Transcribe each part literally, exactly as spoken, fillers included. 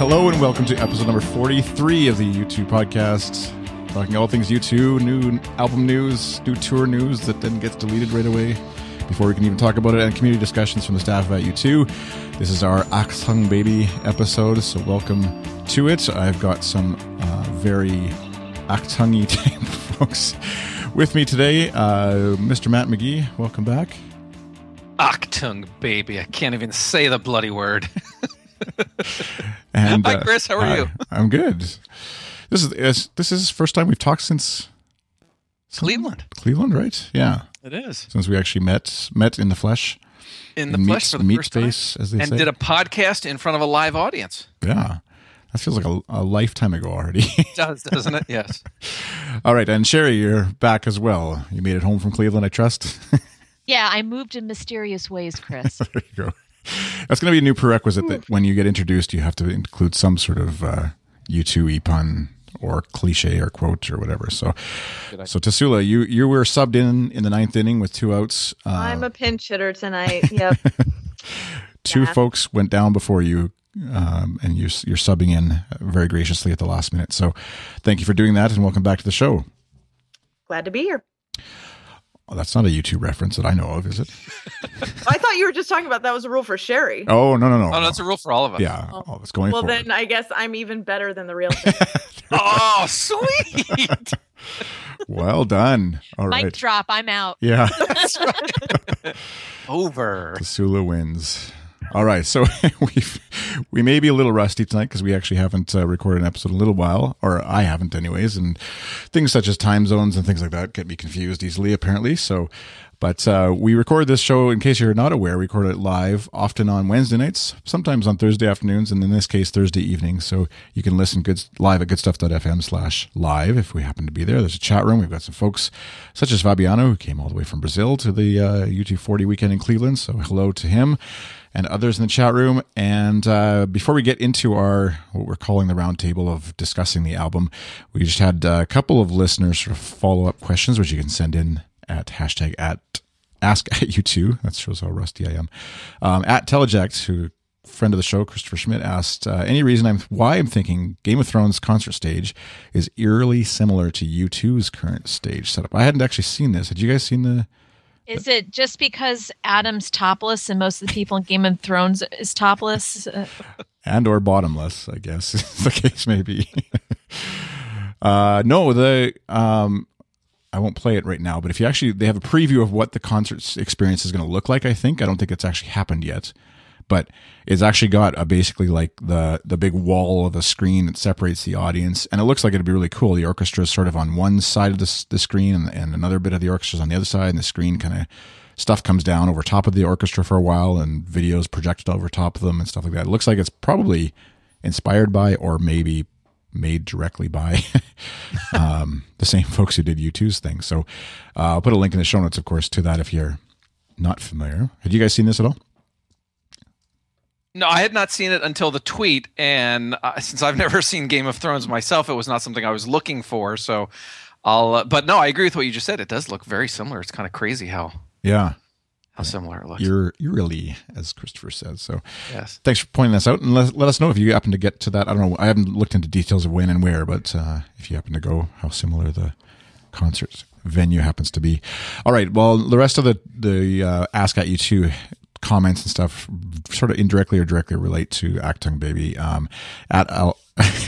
Hello and welcome to episode number forty-three of the U two podcast. Talking all things U two, new album news, new tour news that then gets deleted right away before we can even talk about it, and community discussions from the staff at U two. This is our Achtung Baby episode, so welcome to it. I've got some uh, very Achtungy type folks with me today. Uh, Mister Matt McGee, welcome back. Achtung Baby. I can't even say the bloody word. And, Hi, uh, Chris. How are hi, you? I'm good. This is this, this is the first time we've talked since Cleveland. Cleveland, right? Yeah, it is. Since we actually met met in the flesh, in the meat, flesh for the meat first space, time, as they and say, did a podcast in front of a live audience. Yeah, that feels like a, a lifetime ago already. It does, doesn't it? Yes. All right, and Sherry, you're back as well. You made it home from Cleveland, I trust. Yeah, I moved in mysterious ways, Chris. There you go. That's going to be a new prerequisite that when you get introduced, you have to include some sort of uh, U two pun or cliche or quote or whatever. So, so Tasula, you you were subbed in in the ninth inning with two outs. Uh, I'm a pinch hitter tonight. Yep. two yeah. folks went down before you, um, and you're you're subbing in very graciously at the last minute. So, thank you for doing that, and welcome back to the show. Glad to be here. Well, that's not a YouTube reference that I know of, is it? I thought you were just talking about that was a rule for Sherry. Oh, no, no, no. Oh, that's a rule for all of us. Yeah, Oh. all of us going Well, forward. then I guess I'm even better than the real thing. Oh, sweet. Well done. All Mic right. drop, I'm out. Yeah. That's right. Over. Tasula wins. All right, so we we may be a little rusty tonight because we actually haven't uh, recorded an episode in a little while, or I haven't anyways, and things such as time zones and things like that get me confused easily, apparently. So, but uh, we record this show, in case you're not aware, we record it live, often on Wednesday nights, sometimes on Thursday afternoons, and in this case, Thursday evenings. So you can listen good live at goodstuff.fm slash live if we happen to be there. There's a chat room. We've got some folks such as Fabiano, who came all the way from Brazil to the uh, U two forty weekend in Cleveland. So hello to him and others in the chat room. And uh, before we get into our, what we're calling the roundtable of discussing the album, we just had a couple of listeners sort of follow-up questions, which you can send in at hashtag at ask at U two. That shows how rusty I am. Um, at Teleject, who friend of the show, Christopher Schmidt, asked uh, any reason I'm why I'm thinking Game of Thrones concert stage is eerily similar to U two's current stage setup. I hadn't actually seen this. Had you guys seen the? Is it just because Adam's topless and most of the people in Game of Thrones is topless? Uh, And or bottomless, I guess the case may be. uh, no, the um, I won't play it right now, but if you actually, they have a preview of what the concert experience is going to look like. I think I don't think it's actually happened yet, but it's actually got a, basically like the the big wall of a screen that separates the audience, and it looks like it'd be really cool. The orchestra is sort of on one side of the the screen, and, and another bit of the orchestra is on the other side, and the screen kind of stuff comes down over top of the orchestra for a while, and videos projected over top of them and stuff like that. It looks like it's probably inspired by, or maybe made directly by, um, the same folks who did U two's thing. So uh, I'll put a link in the show notes, of course, to that if you're not familiar. Had you guys seen this at all? No, I had not seen it until the tweet, and uh, since I've never seen Game of Thrones myself, it was not something I was looking for. So I'll, uh, but no, I agree with what you just said. It does look very similar. It's kind of crazy how Yeah. how similar it looks. You're eerily, as Christopher says. So Yes. thanks for pointing this out, and let, let us know if you happen to get to that. I don't know. I haven't looked into details of when and where, but uh, if you happen to go, how similar the concert venue happens to be. All right. Well, the rest of the the uh, Ask at U two comments and stuff sort of indirectly or directly relate to Achtung Baby. Um, at Al-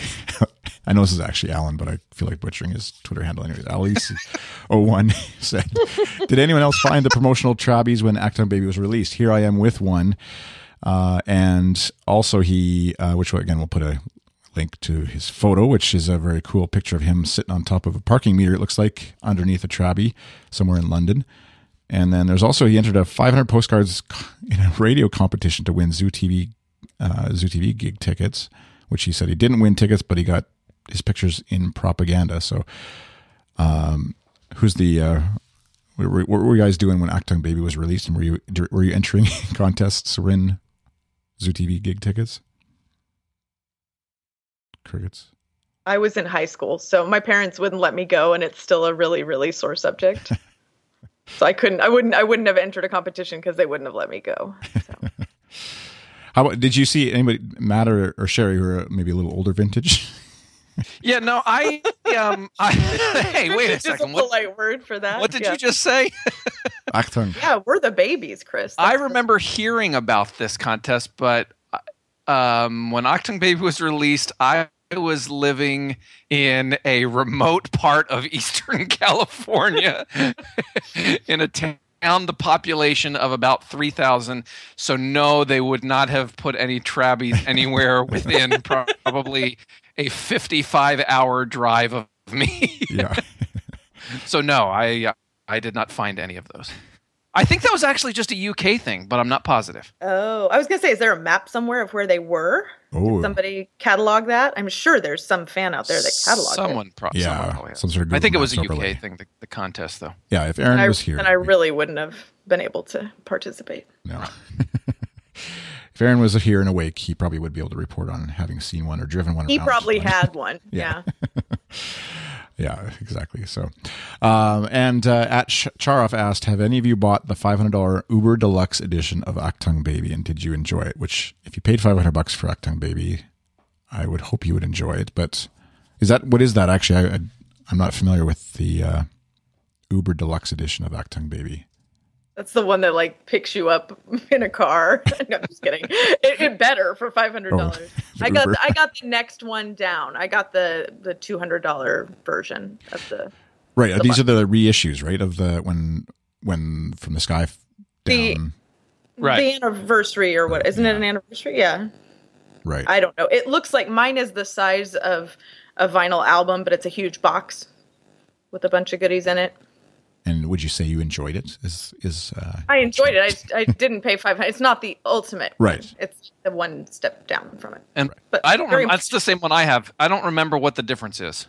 I know this is actually Alan, but I feel like butchering his Twitter handle anyways. Alice oh one said, did anyone else find the promotional Trabbies when Achtung Baby was released? Here I am with one. Uh, and also he, uh, which again, we'll put a link to his photo, which is a very cool picture of him sitting on top of a parking meter, it looks like, underneath a Trabbie somewhere in London. And then there's also, he entered a five hundred postcards in a radio competition to win Zoo T V, uh, Zoo T V gig tickets, which he said he didn't win tickets, but he got his pictures in propaganda. So, um, who's the, uh, what were, what were you guys doing when Achtung Baby was released? And were you, were you entering contests to win Zoo T V gig tickets? Crickets. I was in high school, so my parents wouldn't let me go, and it's still a really, really sore subject. So I couldn't, I wouldn't, I wouldn't have entered a competition because they wouldn't have let me go. So. How about, did you see anybody, Matt or, or Sherry, who are maybe a little older vintage? Yeah, no, I um, I, hey, wait a Just second. a What, polite word for that. what did yeah. you just say? Achtung. Yeah, we're the babies, Chris. I That's- remember hearing about this contest, but um, when Achtung Baby was released, I was living in a remote part of Eastern California in a town. The population of about three thousand. So, no, they would not have put any Trabbies anywhere within probably a fifty-five hour drive of me. Yeah. So, no, I I did not find any of those. I think that was actually just a U K thing, but I'm not positive. Oh, I was going to say, is there a map somewhere of where they were? Oh. Did somebody catalog that? I'm sure there's some fan out there that cataloged someone, it. pro- Yeah, someone probably has. some sort of I think it Google was a Maps U K overlay. thing, the, the contest, though. Yeah, if Aaron And I, was here. and I really wouldn't have been able to participate. No. If Aaron was here and awake, he probably would be able to report on having seen one or driven one He around. probably But- had one. Yeah. Yeah. Yeah, exactly. So, um, and uh, at Ch- Charoff asked, have any of you bought the five hundred dollars Uber Deluxe edition of Achtung Baby, and did you enjoy it? Which, if you paid five hundred bucks for Achtung Baby, I would hope you would enjoy it. But is that, what is that actually? I, I, I'm not familiar with the uh, Uber Deluxe edition of Achtung Baby. That's the one that like picks you up in a car. No, I'm just kidding. It, it better for five hundred dollars. Oh, I got Uber. the, I got the next one down. I got the the two hundred dollars version of the Right. The These are the reissues, right? Of the, when, when From the Sky f- The- down. Right. the anniversary or what? Isn't it an anniversary? Yeah. Right. I don't know. It looks like mine is the size of a vinyl album, but it's a huge box with a bunch of goodies in it. And would you say you enjoyed it? Is, is, uh, I enjoyed it. I, I didn't pay five hundred. It's not the ultimate. Right. one. It's the one step down from it. And But I don't very remember. That's the same one I have. I don't remember what the difference is.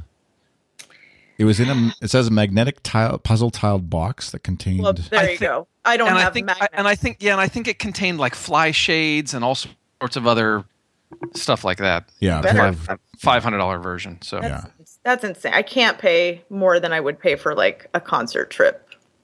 it was in a, it says a magnetic tile, puzzle tiled box that contained. Well, there I you think- go. I don't and have I think, magnets. and I think, yeah, and I think it contained like fly shades and all sorts of other stuff like that. yeah. Better. kind of- Five hundred dollar version. So yeah. That's, that's insane. I can't pay more than I would pay for like a concert trip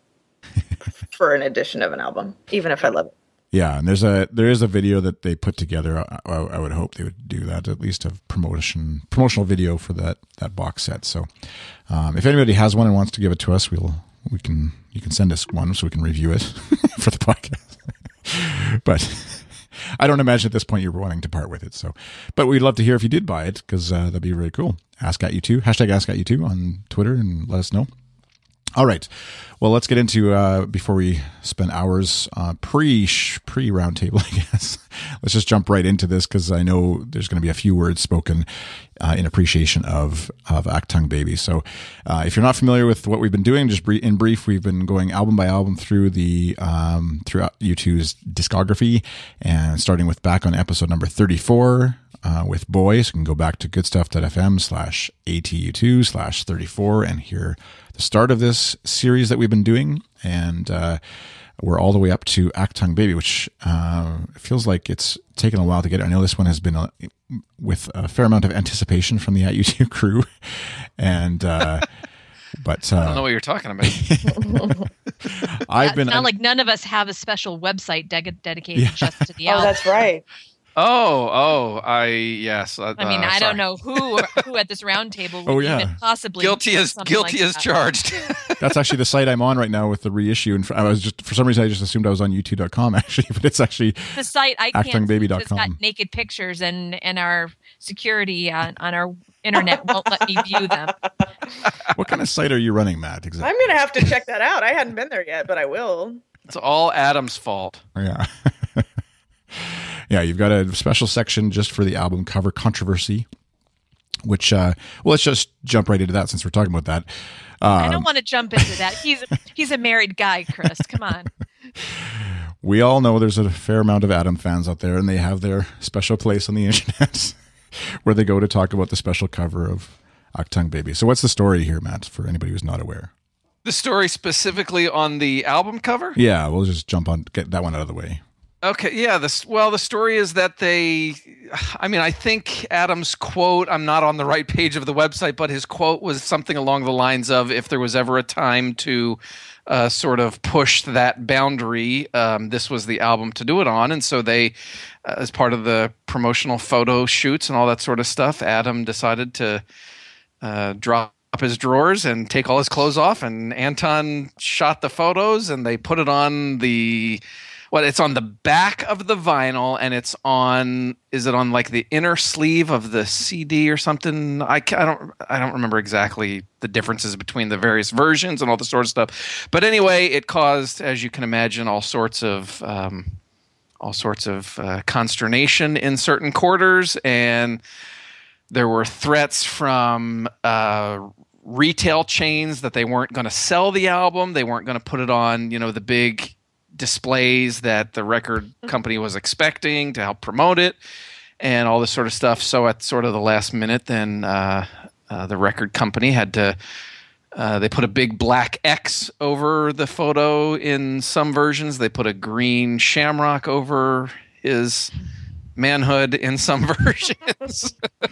for an edition of an album, even if I love it. Yeah, and there's a there is a video that they put together. I, I I would hope they would do that, at least a promotion promotional video for that that box set. So, um, if anybody has one and wants to give it to us, we'll we can you can send us one so we can review it for the podcast. But I don't imagine at this point you're wanting to part with it. So, but we'd love to hear if you did buy it, because uh, that'd be really cool. Ask at you too. Hashtag ask at you too on Twitter and let us know. All right. Well, let's get into, uh, before we spend hours uh, pre pre roundtable, I guess. Let's just jump right into this, because I know there's going to be a few words spoken uh, in appreciation of of Achtung Baby. So, uh, if you're not familiar with what we've been doing, just bre- in brief, we've been going album by album through the um, throughout U two's discography, and starting with back on episode number thirty-four. Uh, with Boy, so you can go back to goodstuff.fm slash ATU2 slash 34 and hear the start of this series that we've been doing. And uh, we're all the way up to Achtung Baby, which uh, feels like it's taken a while to get it. I know this one has been a, with a fair amount of anticipation from the At U two crew. And, uh, but uh, I don't know what you're talking about. I've It's been, not like none of us have a special website de- dedicated Yeah. just to the Oh, album. that's right. Oh, oh, I yes. Uh, I mean, uh, I sorry. don't know who who at this round table would Oh, yeah. even possibly Guilty do as something guilty like as that. charged. that's actually the site I'm on right now with the reissue. And I was just, for some reason, I just assumed I was on U two dot com actually, but it's actually The site I can't achtung baby dot it's got com. naked pictures, and and our security on, on our internet won't let me view them. What kind of site are you running, Matt? Exactly. I'm gonna have to check that out. I hadn't been there yet, but I will. It's all Adam's fault. Yeah. Yeah, you've got a special section just for the album cover controversy, which, uh, well, let's just jump right into that since we're talking about that. I Um, don't want to jump into that. He's he's a married guy, Chris. Come on. we all know there's a fair amount of Adam fans out there, and they have their special place on the internet where they go to talk about the special cover of Achtung Baby. So what's the story here, Matt, for anybody who's not aware? The story specifically on the album cover. Yeah, we'll just jump on, get that one out of the way. Okay, yeah. This well, the story is that they. I mean, I think Adam's quote. I'm not on the right page of the website, but his quote was something along the lines of, "If there was ever a time to uh, sort of push that boundary, um, this was the album to do it on." And so they, uh, as part of the promotional photo shoots and all that sort of stuff, Adam decided to uh, drop his drawers and take all his clothes off, and Anton shot the photos, and they put it on the. Well, it's on the back of the vinyl, and it's on. Is it on like the inner sleeve of the C D or something? I, ca- I don't. I don't remember exactly the differences between the various versions and all the sort of stuff. But anyway, it caused, as you can imagine, all sorts of um, all sorts of uh, consternation in certain quarters, and there were threats from uh, retail chains that they weren't going to sell the album. They weren't going to put it on, you know, the big displays that the record company was expecting to help promote it and all this sort of stuff. So at sort of the last minute, then uh, uh, the record company had to uh, they put a big black X over the photo in some versions. They put a green shamrock over his manhood in some versions.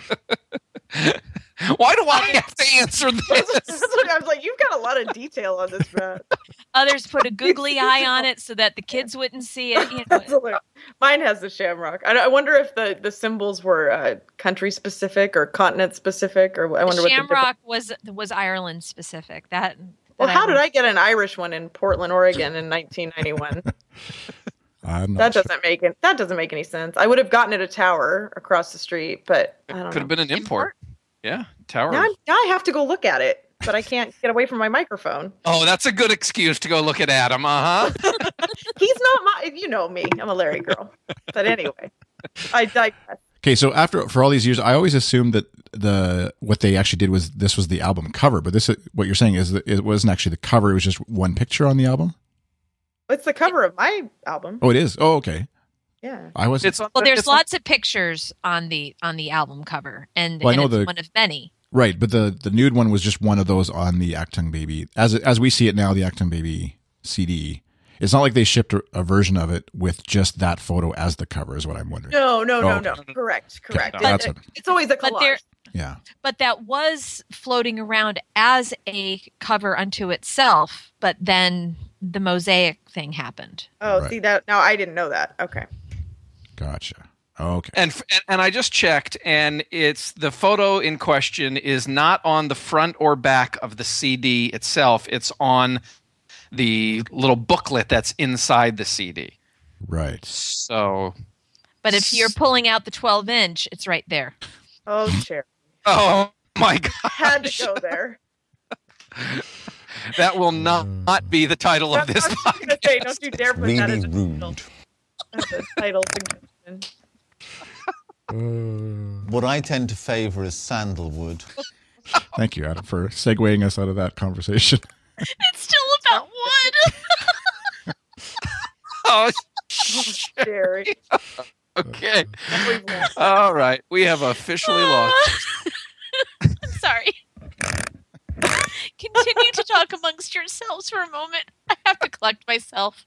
Why do I have to answer this? That's what I was like, you've got a lot of detail on this, Matt. Others put a googly eye on it so that the kids wouldn't see it. You know. Mine has the shamrock. I, I wonder if the, the symbols were uh, country specific or continent specific, or I wonder the what shamrock the was was Ireland specific. That. that well, how I did I get an Irish one in Portland, Oregon, in nineteen ninety-one? I'm not that sure. doesn't make it. That doesn't make any sense. I would have gotten it a tower across the street, but I don't Could know. have been an import. Yeah, tower. Now, I'm- now I have to go look at it, but I can't get away from my microphone. Oh, that's a good excuse to go look at Adam. Uh huh. He's not my. You know me. I'm a Larry girl. But anyway, I digress. Okay, so after for all these years, I always assumed that the what they actually did was this was the album cover, but this what you're saying is that it wasn't actually the cover; it was just one picture on the album. It's the cover of my album. Oh, it is. Oh, okay. Yeah. I was. It's on, Well, there's it's on- lots of pictures on the on the album cover, and, Well, I and know it's the- one of many. Right, but the the nude one was just one of those on the Actung Baby. As as we see it now, the Actung Baby C D. It's not like they shipped a, a version of it with just that photo as the cover. Is what I'm wondering. No, no, no, Oh, no. okay. Correct, correct. Okay, that's It- what- it's always a But there- collage. Yeah. But that was floating around as a cover unto itself. But then the mosaic thing happened. Oh, Right. see that? Now I didn't know that. Okay. Gotcha. Okay. And, and and I just checked, and it's the photo in question is not on the front or back of the C D itself. It's on the little booklet that's inside the C D. Right. So, But if you're pulling out the twelve inch, it's right there. Oh, chair. oh my god, Had to go there. that will not, not be the title of That's this what I was gonna say. Don't podcast. you dare put that Really as a title. rude. As a title suggestion. What I tend to favor is sandalwood. Thank you, Adam, for segueing us out of that conversation. It's still about wood. Oh, Jerry. okay. We've lost. All right, we have officially lost. I'm sorry. Continue to talk amongst yourselves for a moment. I have to collect myself.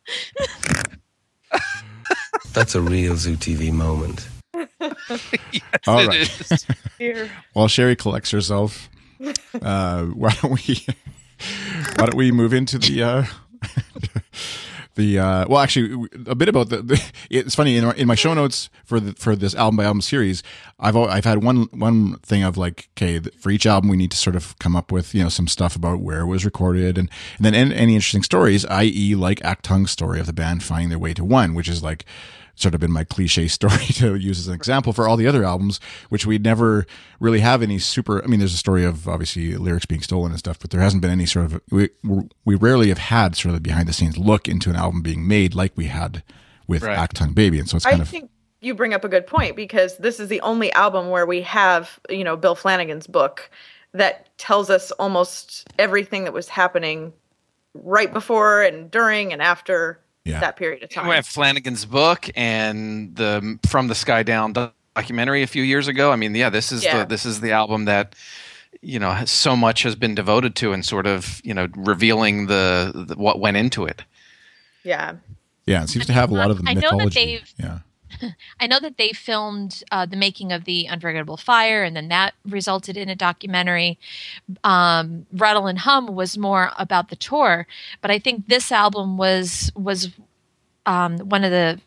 That's a real Zoo T V moment. Yes, All it right. is. Here. While Sherry collects herself, uh, why don't we why don't we move into the uh, the uh, well, actually, a bit about the. the it's funny in, our, in my show notes for the, for this album by album series, I've al- I've had one one thing of like, okay, for each album we need to sort of come up with you know some stuff about where it was recorded and and then any, any interesting stories, that is, like Actung's story of the band finding their way to One, which is like. Sort of been my cliche story to use as an example for all the other albums, which we never really have any super. I mean, there's a story of obviously lyrics being stolen and stuff, but there hasn't been any sort of. We we rarely have had sort of the behind the scenes look into an album being made like we had with Right. Actung Baby, and so it's kind I of. think you bring up a good point because this is the only album where we have, you know, Bill Flanagan's book that tells us almost everything that was happening right before and during and after Yeah. that period of time. We have Flanagan's book and the From the Sky Down documentary a few years ago. I mean, yeah, this is Yeah. the this is the album that you know has, so much has been devoted to and sort of you know revealing the, the what went into it. Yeah. Yeah, it seems to have a lot of the I know that mythology. they've- Yeah. I know that they filmed uh, the making of the Unforgettable Fire, and then that resulted in a documentary. Um, Rattle and Hum was more about the tour, but I think this album was was um, one of the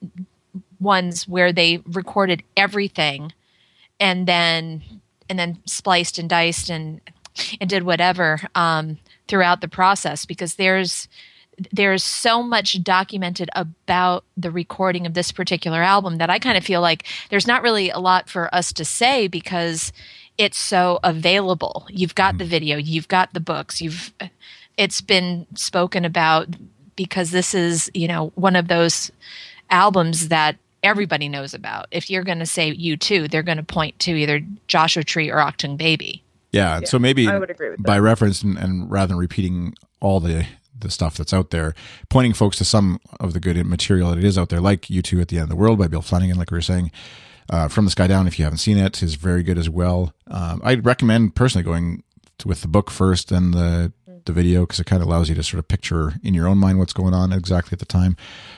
ones where they recorded everything, and then and then spliced and diced and and did whatever um, throughout the process, because there's. There's so much documented about the recording of this particular album that I kind of feel like there's not really a lot for us to say because it's so available. You've got the video, you've got the books, you've it's been spoken about because this is, you know, one of those albums that everybody knows about. If you're going to say U two, they're going to point to either Joshua Tree or Achtung Baby. Yeah, Yeah, so maybe I would agree with by that. reference and, and rather than repeating all the the stuff that's out there, pointing folks to some of the good material that is out there, like U two at the End of the World by Bill Flanagan, like we were saying. Uh, From the Sky Down, if you haven't seen it, is very good as well. Um, I'd recommend personally going to, with the book first, then the the video, because it kind of allows you to sort of picture in your own mind what's going on exactly at the time.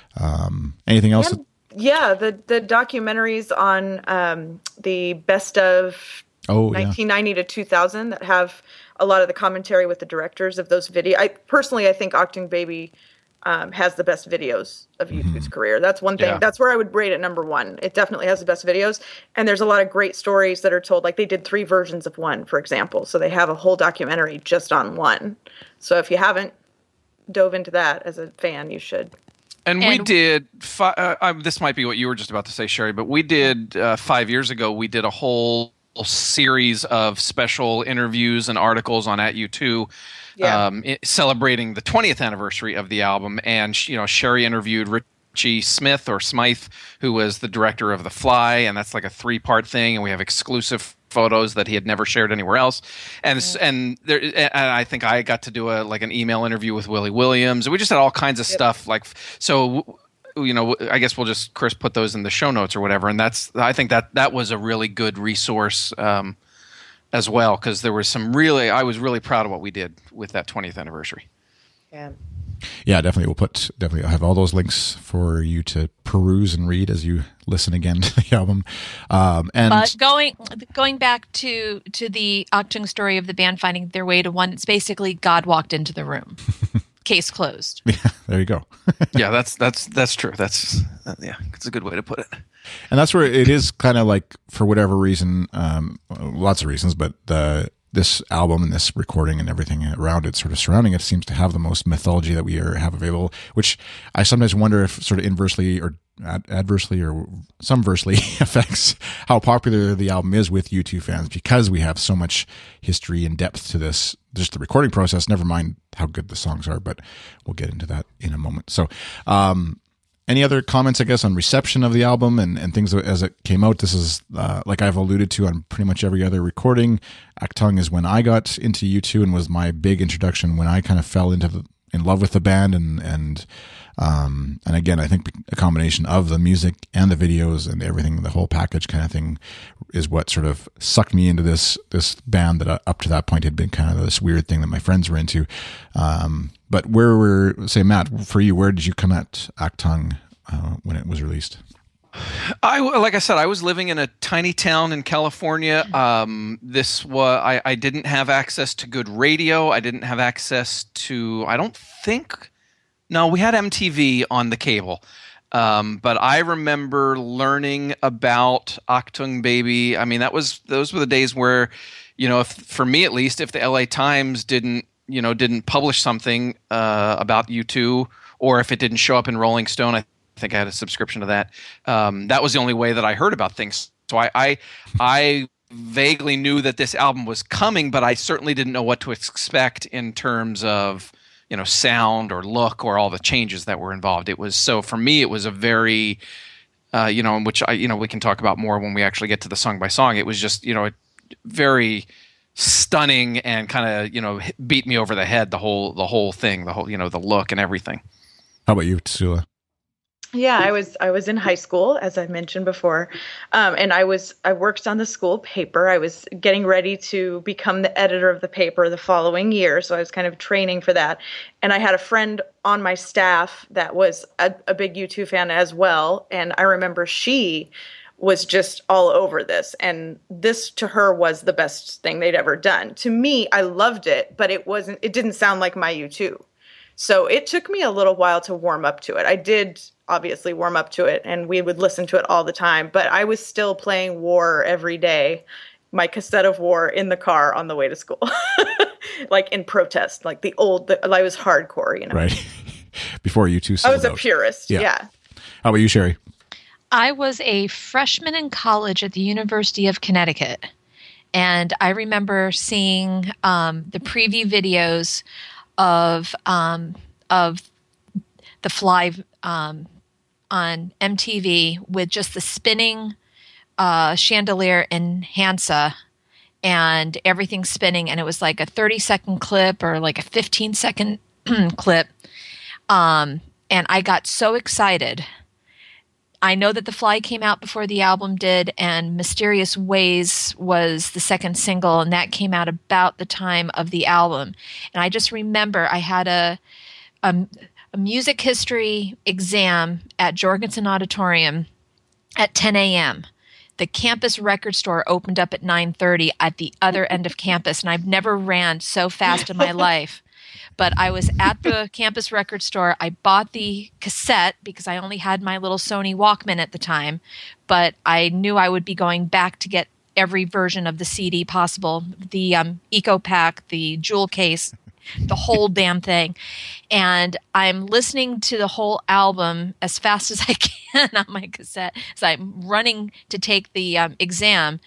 Um, anything else? And, that- yeah, the the documentaries on um, the best of oh, yeah. nineteen ninety to two thousand that have a lot of the commentary with the directors of those videos. I personally, I think Achtung Baby um, has the best videos of U two's career. That's one thing. Yeah. That's where I would rate it number one. It definitely has the best videos, and there's a lot of great stories that are told. Like they did three versions of one, for example, so they have a whole documentary just on one. So if you haven't dove into that as a fan, you should. And, we And- did. Fi- uh, uh, this might be what you were just about to say, Sherry, but we did uh, five years ago. We did a whole series of special interviews and articles on At U two, Yeah. um, i- celebrating the twentieth anniversary of the album. And sh- you know, Sherry interviewed Richie Smith or Smythe, who was the director of The Fly, and that's like a three-part thing. And we have exclusive photos that he had never shared anywhere else. And s and there, and I think I got to do a like an email interview with Willie Williams. We just had all kinds of stuff. Like so. You know, I guess we'll just Chris put those in the show notes or whatever, and that's I think that that was a really good resource um, as well, because there was some really I was really proud of what we did with that twentieth anniversary. Yeah. Yeah, definitely. We'll put definitely. I'll have all those links for you to peruse and read as you listen again to the album. Um, and But going going back to to the Achtung story of the band finding their way to one, it's basically God walked into the room. Case closed. yeah, there you go. Yeah, that's that's that's true. That's uh, yeah, it's a good way to put it. And that's where it is kind of like, for whatever reason, um, lots of reasons, but the this album and this recording and everything around it, sort of surrounding it, seems to have the most mythology that we are, have available, which I sometimes wonder if sort of inversely or ad- adversely or subversely affects how popular the album is with U two fans, because we have so much history and depth to this, just the recording process, never mind how good the songs are, but we'll get into that in a moment. So, um, any other comments, I guess, on reception of the album and, and things as it came out? This is, uh, like I've alluded to on pretty much every other recording, Achtung is when I got into U two and was my big introduction when I kind of fell into the, in love with the band. And, and, um, and again, I think a combination of the music and the videos and everything, the whole package kind of thing, is what sort of sucked me into this, this band that uh, up to that point had been kind of this weird thing that my friends were into. Um, But where were, say, Matt, for you, where did you come at Achtung uh, when it was released? I like I said, I was living in a tiny town in California. Um, this was I, I didn't have access to good radio. I didn't have access to. I don't think. No, we had M T V on the cable. Um, but I remember learning about Achtung Baby. I mean, that was those were the days where, you know, if, for me at least, if the L A Times didn't, you know, didn't publish something uh, about U two, or if it didn't show up in Rolling Stone, I think I had a subscription to that. Um, that was the only way that I heard about things. So I, I, I vaguely knew that this album was coming, but I certainly didn't know what to expect in terms of, you know, sound or look or all the changes that were involved. It was so for me, it was a very, uh, you know, in which I, you know, we can talk about more when we actually get to the song by song. It was just, you know, very stunning and kind of, you know, beat me over the head, the whole, the whole thing, the whole, you know, the look and everything. How about you, Tsula? Yeah, I was I was in high school, as I mentioned before, um, and I was I worked on the school paper. I was getting ready to become the editor of the paper the following year, so I was kind of training for that. And I had a friend on my staff that was a, a big U two fan as well, and I remember she was just all over this, and this to her was the best thing they'd ever done. To me, I loved it, but it wasn't. It didn't sound like my U two. So it took me a little while to warm up to it. I did obviously warm up to it, and we would listen to it all the time, but I was still playing War every day, my cassette of War in the car on the way to school, like in protest, like the old, the, I was hardcore, you know. Right. Before you two I sold was a out. purist, Yeah. yeah. How about you, Sherry? I was a freshman in college at the University of Connecticut, and I remember seeing um, the preview videos of um, of The Fly um, on M T V with just the spinning uh, chandelier in Hansa and everything spinning, and it was like a thirty second clip or like a fifteen second clip, um, and I got so excited. I know that The Fly came out before the album did, and Mysterious Ways was the second single, and that came out about the time of the album. And I just remember I had a, a, a music history exam at Jorgensen Auditorium at ten a.m. The campus record store opened up at nine thirty at the other end of campus, and I've never ran so fast in my life. But I was at the campus record store. I bought the cassette because I only had my little Sony Walkman at the time. But I knew I would be going back to get every version of the C D possible. The um, Eco Pack, the jewel case, the whole damn thing. And I'm listening to the whole album as fast as I can on my cassette. So I'm running to take the um, exam.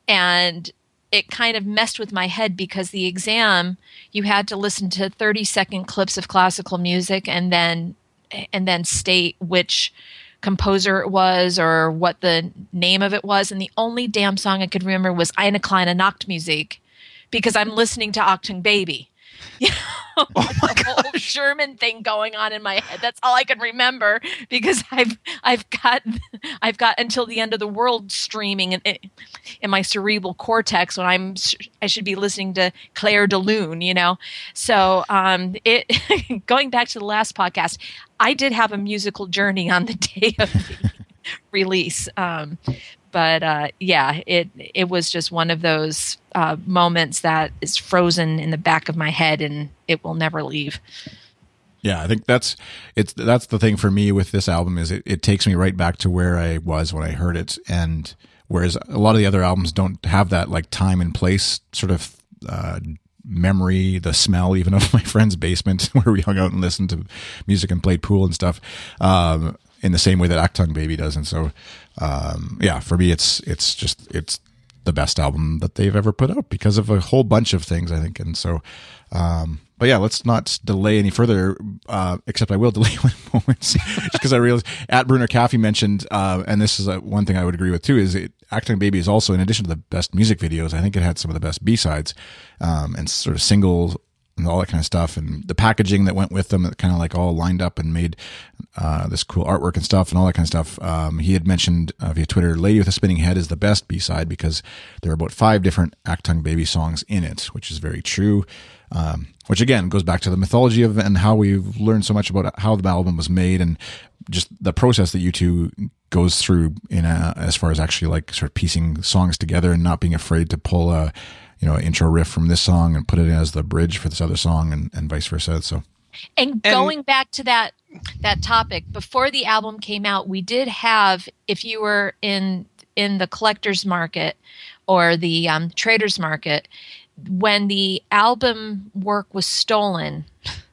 And it kind of messed with my head because the exam, you had to listen to thirty second clips of classical music and then and then state which composer it was or what the name of it was. And the only damn song I could remember was Eine kleine Nachtmusik because I'm listening to Achtung Baby. You know, oh my the whole German thing going on in my head. That's all I can remember because I've I've got I've got Until the End of the World streaming in, in my cerebral cortex when I'm I should be listening to Claire de Lune, you know. So um, it going back to the last podcast, I did have a musical journey on the day of the release. Um, But uh, yeah, it it was just one of those uh, moments that is frozen in the back of my head, and it will never leave. Yeah, I think that's it's that's the thing for me with this album is it, it takes me right back to where I was when I heard it, and whereas a lot of the other albums don't have that like time and place sort of uh, memory, the smell even of my friend's basement where we hung out and listened to music and played pool and stuff. Um, in the same way that Achtung Baby does. And so, um, yeah, for me, it's, it's just, it's the best album that they've ever put out because of a whole bunch of things, I think. And so, um, but yeah, let's not delay any further, uh, except I will delay one moment just because I realized at Bruner Caffey mentioned, uh, and this is a, one thing I would agree with too, is it, Achtung Baby is also, in addition to the best music videos, I think it had some of the best B-sides, um, and sort of singles, and all that kind of stuff, and the packaging that went with them that kind of like all lined up and made uh, this cool artwork and stuff and all that kind of stuff. Um, he had mentioned uh, via Twitter, Lady with a Spinning Head is the best B-side because there are about five different Achtung Baby songs in it, which is very true. Um, which again goes back to the mythology of and how we've learned so much about how the album was made and just the process that U two goes through in a, as far as actually like sort of piecing songs together and not being afraid to pull a you know, intro riff from this song and put it as the bridge for this other song and, and vice versa. So, and going and, back to that, that topic before the album came out, we did have, if you were in, in the collector's market or the um, trader's market, when the album work was stolen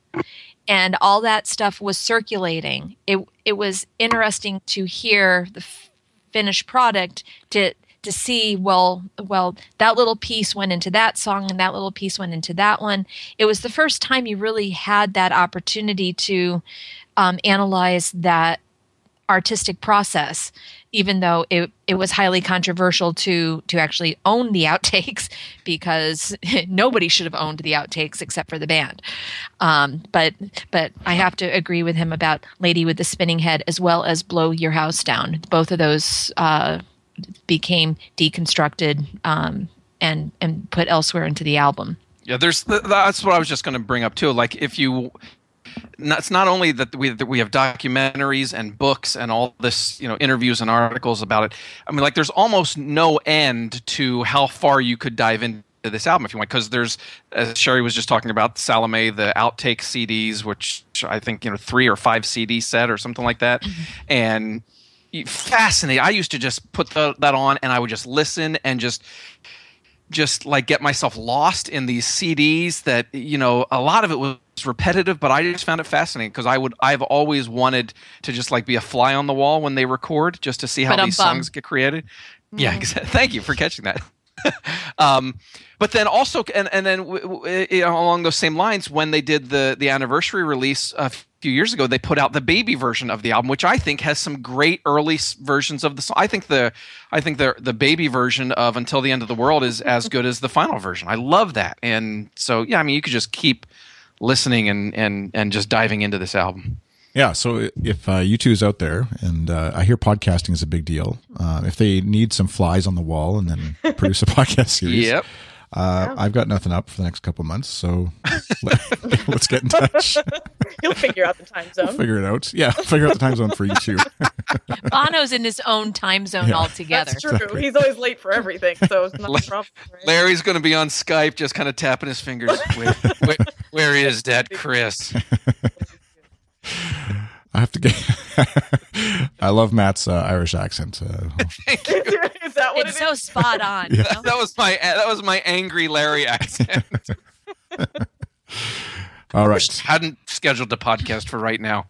and all that stuff was circulating, it, it was interesting to hear the f- finished product to, to see, well, well, that little piece went into that song and that little piece went into that one. It was the first time you really had that opportunity to um, analyze that artistic process, even though it, it was highly controversial to to actually own the outtakes, because nobody should have owned the outtakes except for the band. Um, but but I have to agree with him about Lady with the Spinning Head as well as Blow Your House Down. Both of those uh, became deconstructed um, and and put elsewhere into the album. Yeah, there's that's what I was just going to bring up too. Like if you it's not only that we that we have documentaries and books and all this, you know, interviews and articles about it. I mean, like there's almost no end to how far you could dive into this album if you want, because there's, as Sherry was just talking about, Salome, the outtake C Ds, which I think, you know, three or five C D set or something like that, mm-hmm. and fascinating. I used to just put the, that on and I would just listen and just. just like get myself lost in these C Ds that, you know, a lot of it was repetitive, but I just found it fascinating because I would, I've always wanted to just like be a fly on the wall when they record just to see how these songs get created. Mm-hmm. Yeah. Exactly. Thank you for catching that. um, but then also, and, and then w- w- you know, along those same lines, when they did the, the anniversary release a few years ago, they put out the baby version of the album, which I think has some great early s- versions of the song. I think the, I think the, the baby version of Until the End of the World is as good as the final version. I love that. And so, yeah, I mean, you could just keep listening and, and, and just diving into this album. Yeah, so if uh, you two's out there, and uh, I hear podcasting is a big deal, uh, if they need some flies on the wall and then produce a podcast series, yep. uh, I've got nothing up for the next couple of months, so let, let's get in touch. You'll figure out the time zone. We'll figure it out. Yeah, figure out the time zone for you two. Bono's in his own time zone Yeah. altogether. That's true. Exactly. He's always late for everything, so it's not a problem. Right? Larry's going to be on Skype just kind of tapping his fingers. Where, where, where is that Chris? I have to get. I love Matt's uh, Irish accent. Uh, Thank you. Is that what It's it so is? spot on. Yeah. You know? That was my that was my angry Larry accent. all right, Hadn't scheduled the podcast for right now.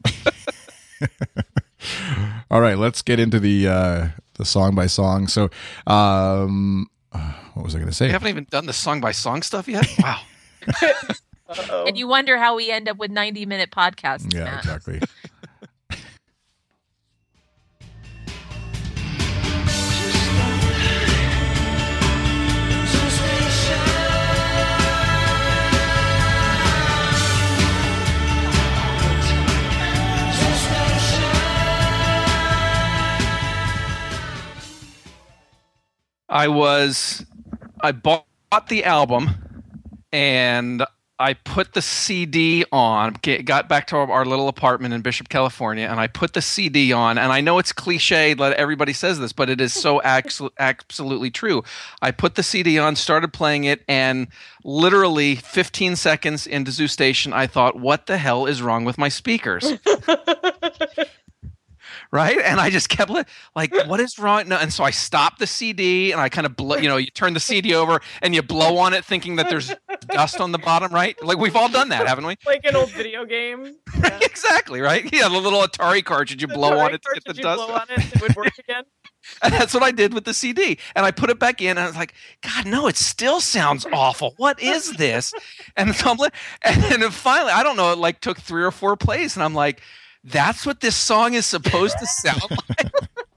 all right. Let's get into the uh, the song by song. So, um, uh, what was I going to say? We haven't even done the song by song stuff yet. Wow. Uh-oh. And you wonder how we end up with ninety minute podcasts. Yeah, Matt. exactly. I was I bought the album and I put the C D on, get, got back to our, our little apartment in Bishop, California, and I put the C D on. And I know it's cliche that everybody says this, but it is so axl- absolutely true. I put the C D on, started playing it, and literally fifteen seconds into Zoo Station, I thought, what the hell is wrong with my speakers? Right? And I just kept li- like, what is wrong? No. And so I stopped the C D and I kind of blow, you know, you turn the C D over and you blow on it thinking that there's dust on the bottom, right? Like we've all done that, haven't we? Like an old video game. Yeah. Exactly, right? Yeah, the little Atari cartridge, you The blow Atari on it to get the cartridge, you dust. blow on it, it would work again. And that's what I did with the C D. And I put it back in and I was like, God, no, it still sounds awful. What is this? And so I'm like, and then finally, I don't know, it like took three or four plays and I'm like, that's what this song is supposed to sound like.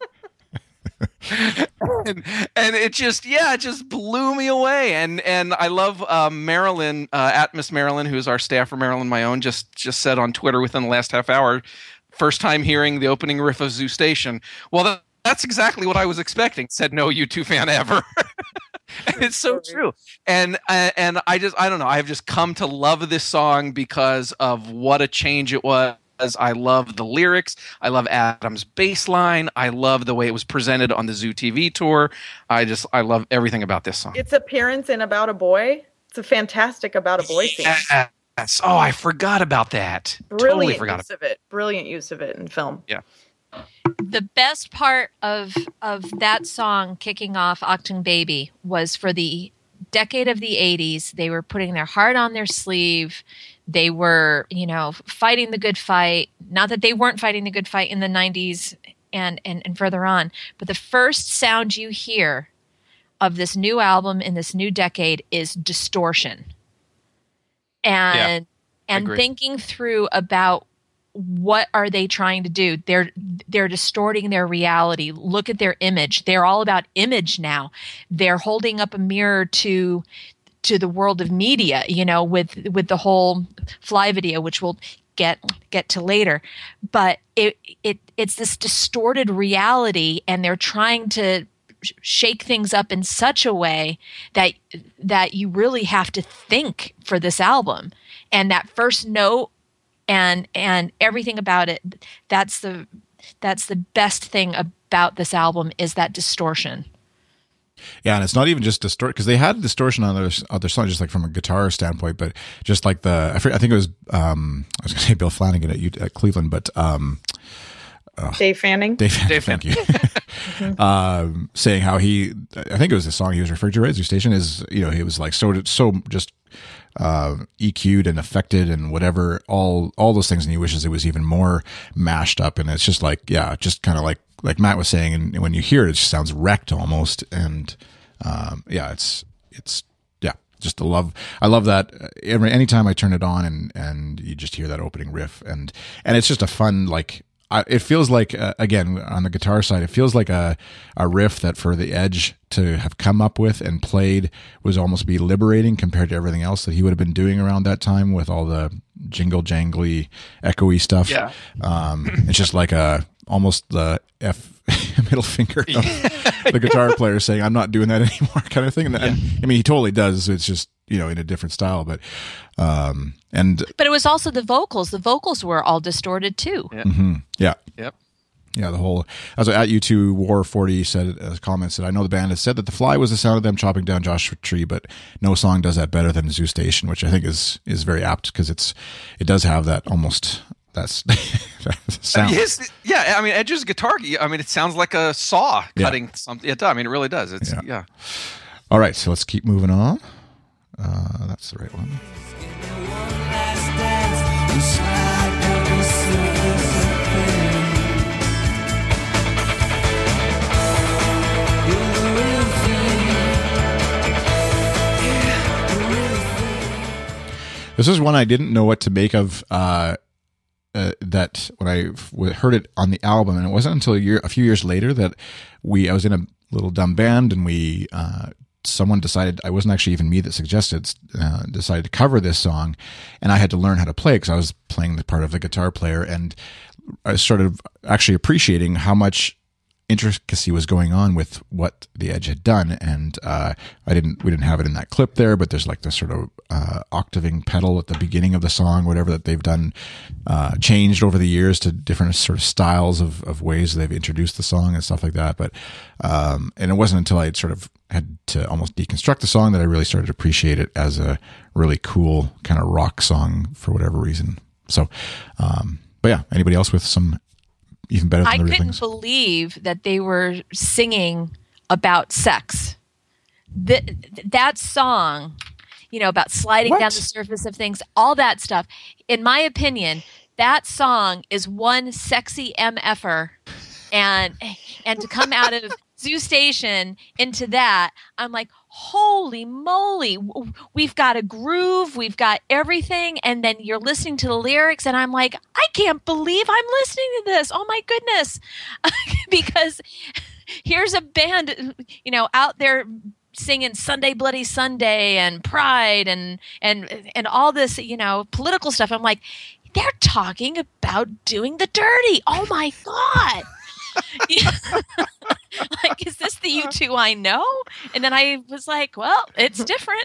and, and it just, yeah, it just blew me away. And and I love um, Marilyn, uh, at Miss Marilyn, who's our staffer, Marilyn, my own, just just said on Twitter within the last half hour, first time hearing the opening riff of Zoo Station. Well, that, that's exactly what I was expecting. Said no U two fan ever. And it's so true. And uh, and I just, I don't know, I've just come to love this song because of what a change it was. I love the lyrics. I love Adam's bass line. I love the way it was presented on the Zoo T V tour. I just, I love everything about this song. Its appearance in About a Boy. It's a fantastic About a Boy scene. Yes. Oh, I forgot about that. Brilliant totally forgot use about of it. Brilliant use of it in film. Yeah. The best part of of that song kicking off Achtung Baby was for the decade of the eighties. They were putting their heart on their sleeve. They were, you know, fighting the good fight. Not that they weren't fighting the good fight in the nineties and, and, and further on. But the first sound you hear of this new album in this new decade is distortion. And Yeah, and agree. thinking through about what are they trying to do? They're they're distorting their reality. Look at their image. They're all about image now. They're holding up a mirror to to the world of media, you know, with with the whole Fly video, which we'll get get to later. But it it it's this distorted reality, and they're trying to shake things up in such a way that that you really have to think for this album. And that first note and and everything about it, that's the that's the best thing about this album, is that distortion. Yeah, and it's not even just distort, because they had distortion on other other songs, just like from a guitar standpoint, but just like the I, forget, I think it was um, I was going to say Bill Flanagan at, U, at Cleveland, but um, uh, Dave Fanning. Dave Fanning, Dave thank you. um, saying how he, I think it was the song he was referring to, right? Zoo Station is, you know, he was like so so just uh, E Q'd and affected and whatever, all all those things, and he wishes it was even more mashed up, and it's just like, yeah, just kind of like. Like Matt was saying, and when you hear it, it just sounds wrecked almost. And um, yeah, it's it's yeah, just a love. I love that. Every anytime I turn it on, and and you just hear that opening riff, and and it's just a fun, like, I, it feels like uh, again on the guitar side, it feels like a a riff that for the Edge to have come up with and played was almost be liberating compared to everything else that he would have been doing around that time with all the jingle jangly, echoey stuff. Yeah, um, it's just like a. Almost the F middle finger of the guitar player saying, "I'm not doing that anymore," kind of thing. And, yeah. and I mean, he totally does. It's just, you know, in a different style, but um, and but it was also the vocals. The vocals were all distorted too. Yeah. Mm-hmm, yeah. Yep. Yeah, the whole, as at U two War forty said, uh, comments that I know the band has said that The Fly was the sound of them chopping down Joshua Tree, but no song does that better than Zoo Station, which I think is is very apt, because it's it does have that almost. That's sound. His, yeah, I mean, Edge's guitar, I mean, it sounds like a saw cutting yeah. something. It does. I mean, it really does. It's, yeah. yeah. All right, so let's keep moving on. Uh, that's the right one. This is one I didn't know what to make of. Uh, Uh, that when I f- heard it on the album, and it wasn't until a year, a few years later that we, I was in a little dumb band, and we, uh, someone decided, I wasn't actually even me that suggested, uh, decided to cover this song, and I had to learn how to play because I was playing the part of the guitar player, and I started actually appreciating how much intricacy was going on with what the Edge had done. And uh, I didn't, we didn't have it in that clip there, but there's like this sort of uh, octaving pedal at the beginning of the song, whatever that they've done, uh, changed over the years to different sort of styles of, of ways they've introduced the song and stuff like that. But um, and it wasn't until I sort of had to almost deconstruct the song that I really started to appreciate it as a really cool kind of rock song for whatever reason. So, um, but yeah, anybody else with some even better than I the couldn't things? believe that they were singing about sex. The, that song, you know, about sliding What? down the surface of things, all that stuff. In my opinion, that song is one sexy M F-er. And, and to come out of Zoo Station into that, I'm like, holy moly, we've got a groove, we've got everything, and then you're listening to the lyrics, and I'm like, I can't believe I'm listening to this. Oh my goodness. Because here's a band, you know, out there singing Sunday Bloody Sunday and Pride and and and all this, you know, political stuff. I'm like, they're talking about doing the dirty. Oh my God. Like, is this the U two I know? And then I was like, well, it's different.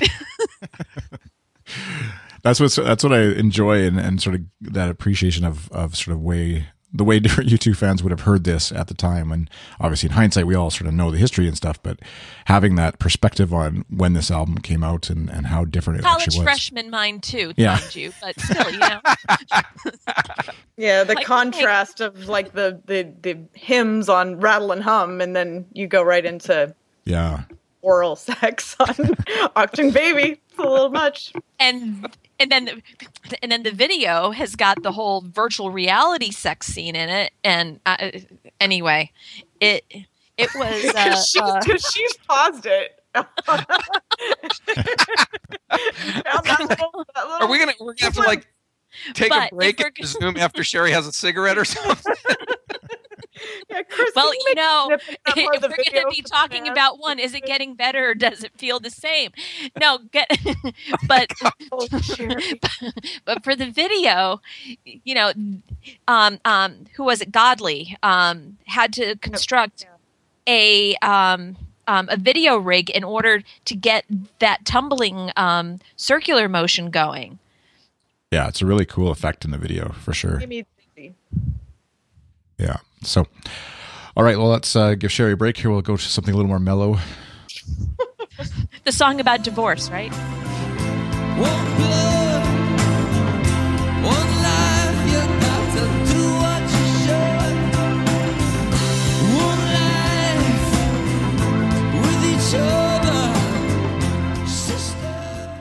That's what that's what I enjoy, and, and sort of that appreciation of of sort of way the way different U two fans would have heard this at the time. And obviously in hindsight, we all sort of know the history and stuff, but having that perspective on when this album came out and, and how different it College actually was. freshman mind too, Yeah. mind you, but still, you know. Yeah, the Like, contrast of like the, the the hymns on Rattle and Hum, and then you go right into Yeah. oral sex on Octung Baby. It's a little much. and and then the, and then the video has got the whole virtual reality sex scene in it. And uh, anyway, it it was uh, Because she's, uh, 'cause she's paused it. Found that little- that little Are we gonna? We're gonna have to like. take But a break if and we're- resume after Sherry has a cigarette or something? Yeah, Chris, Well, can you make know, snippets that part if of we're the going to video be for talking fans? about one, is it getting better or does it feel the same? No, get, but Oh, Sherry. but for the video, you know, um, um, who was it? Godly um, had to construct a um, um, a video rig in order to get that tumbling um, circular motion going. Yeah, it's a really cool effect in the video for sure. Give me sixty. Yeah. So, all right. Well, let's uh, give Sherry a break here. We'll go to something a little more mellow. The song about divorce, right? One blood, one life, you got to do what you should. One life with each other, sisters.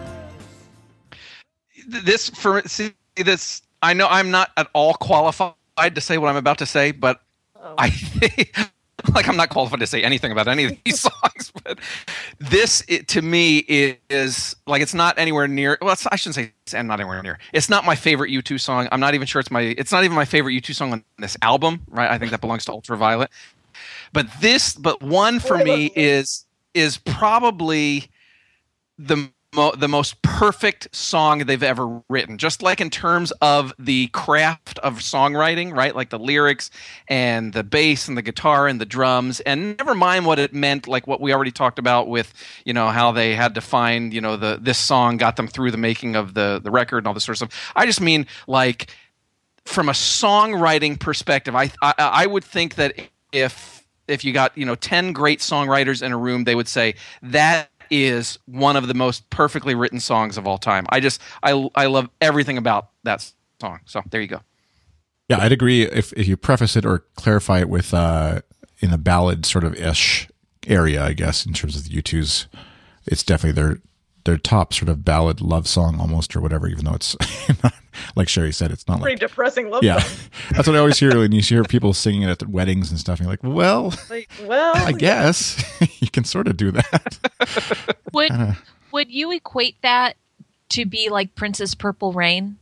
This for see this. I know I'm not at all qualified to say what I'm about to say, but Oh. I think like I'm not qualified to say anything about any of these songs. But this, it, to me, is like it's not anywhere near. Well, it's, I shouldn't say it's not anywhere near. It's not my favorite U two song. I'm not even sure it's my. It's not even my favorite U two song on this album. Right? I think that belongs to Ultraviolet. But this, but one for me is is probably the. Mo- the most perfect song they've ever written, just like in terms of the craft of songwriting, right? Like the lyrics and the bass and the guitar and the drums, and never mind what it meant, like what we already talked about with, you know, how they had to find, you know, the this song got them through the making of the the record and all this sort of stuff. I just mean like from a songwriting perspective, I I, I would think that if if you got, you know, ten great songwriters in a room, they would say that is one of the most perfectly written songs of all time. I just I I love everything about that song. So there you go. Yeah, I'd agree if if you preface it or clarify it with uh, in the ballad sort of ish area, I guess, in terms of the U two's, it's definitely their their top sort of ballad love song almost or whatever, even though it's not, like Sherry said, it's not Pretty like depressing love yeah. song. That's what I always hear when you hear people singing it at the weddings and stuff. And you're like, well, Like, well, I guess you can sort of do that. Would would you equate that to be like Prince's Purple Rain?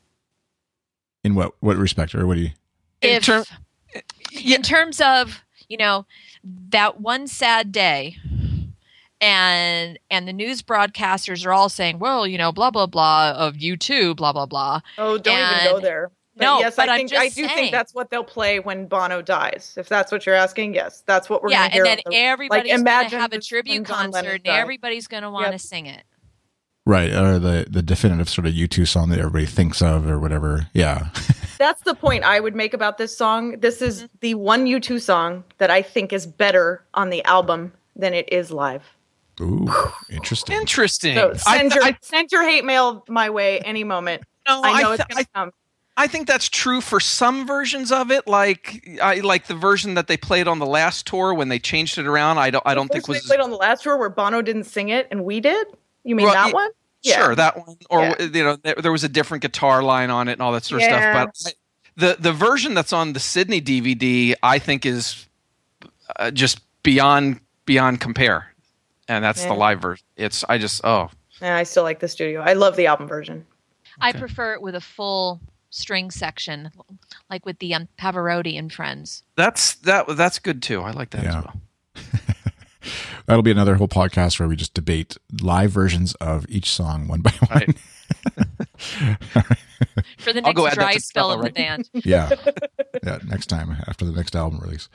In what what respect, or what do you? In If term- in terms of, you know, that one sad day, and and the news broadcasters are all saying, well, you know, blah blah blah of U two, blah blah blah. oh, don't even and- go there. But No, yes, but I I'm think just I do saying. think that's what they'll play when Bono dies. If that's what you're asking, yes, that's what we're Yeah, gonna hear. and then on the- everybody's going imagine to have a this tribute when John Lennon concert, and died. everybody's going to want to Yep. sing it. Right, or the the definitive sort of U two song that everybody thinks of, or whatever. Yeah, That's the point I would make about this song. This is Mm-hmm. the one U two song that I think is better on the album than it is live. ooh, interesting. Interesting. So send I, your I, send your hate mail my way any moment. no, I know I, it's th- gonna I, come. I think that's true for some versions of it. Like I like the version that they played on the last tour when they changed it around. I don't. I don't think First they was played on the last tour where Bono didn't sing it and we did. You mean Well, that y- one? Sure, that one, or Yeah. you know, there, there was a different guitar line on it and all that sort of Yeah. stuff. But I, the the version that's on the Sydney D V D, I think, is uh, just beyond beyond compare, and that's Yeah. the live version. It's I just oh Yeah, I still like the studio. I love the album version. I prefer it with a full string section, like with the um, Pavarotti and Friends. that's that that's good too. I like that Yeah. as well. That'll be another whole podcast where we just debate live versions of each song one by one. Right. For the I'll go next add that dry to spell Stella of the right band. Yeah, yeah. Next time after the next album release.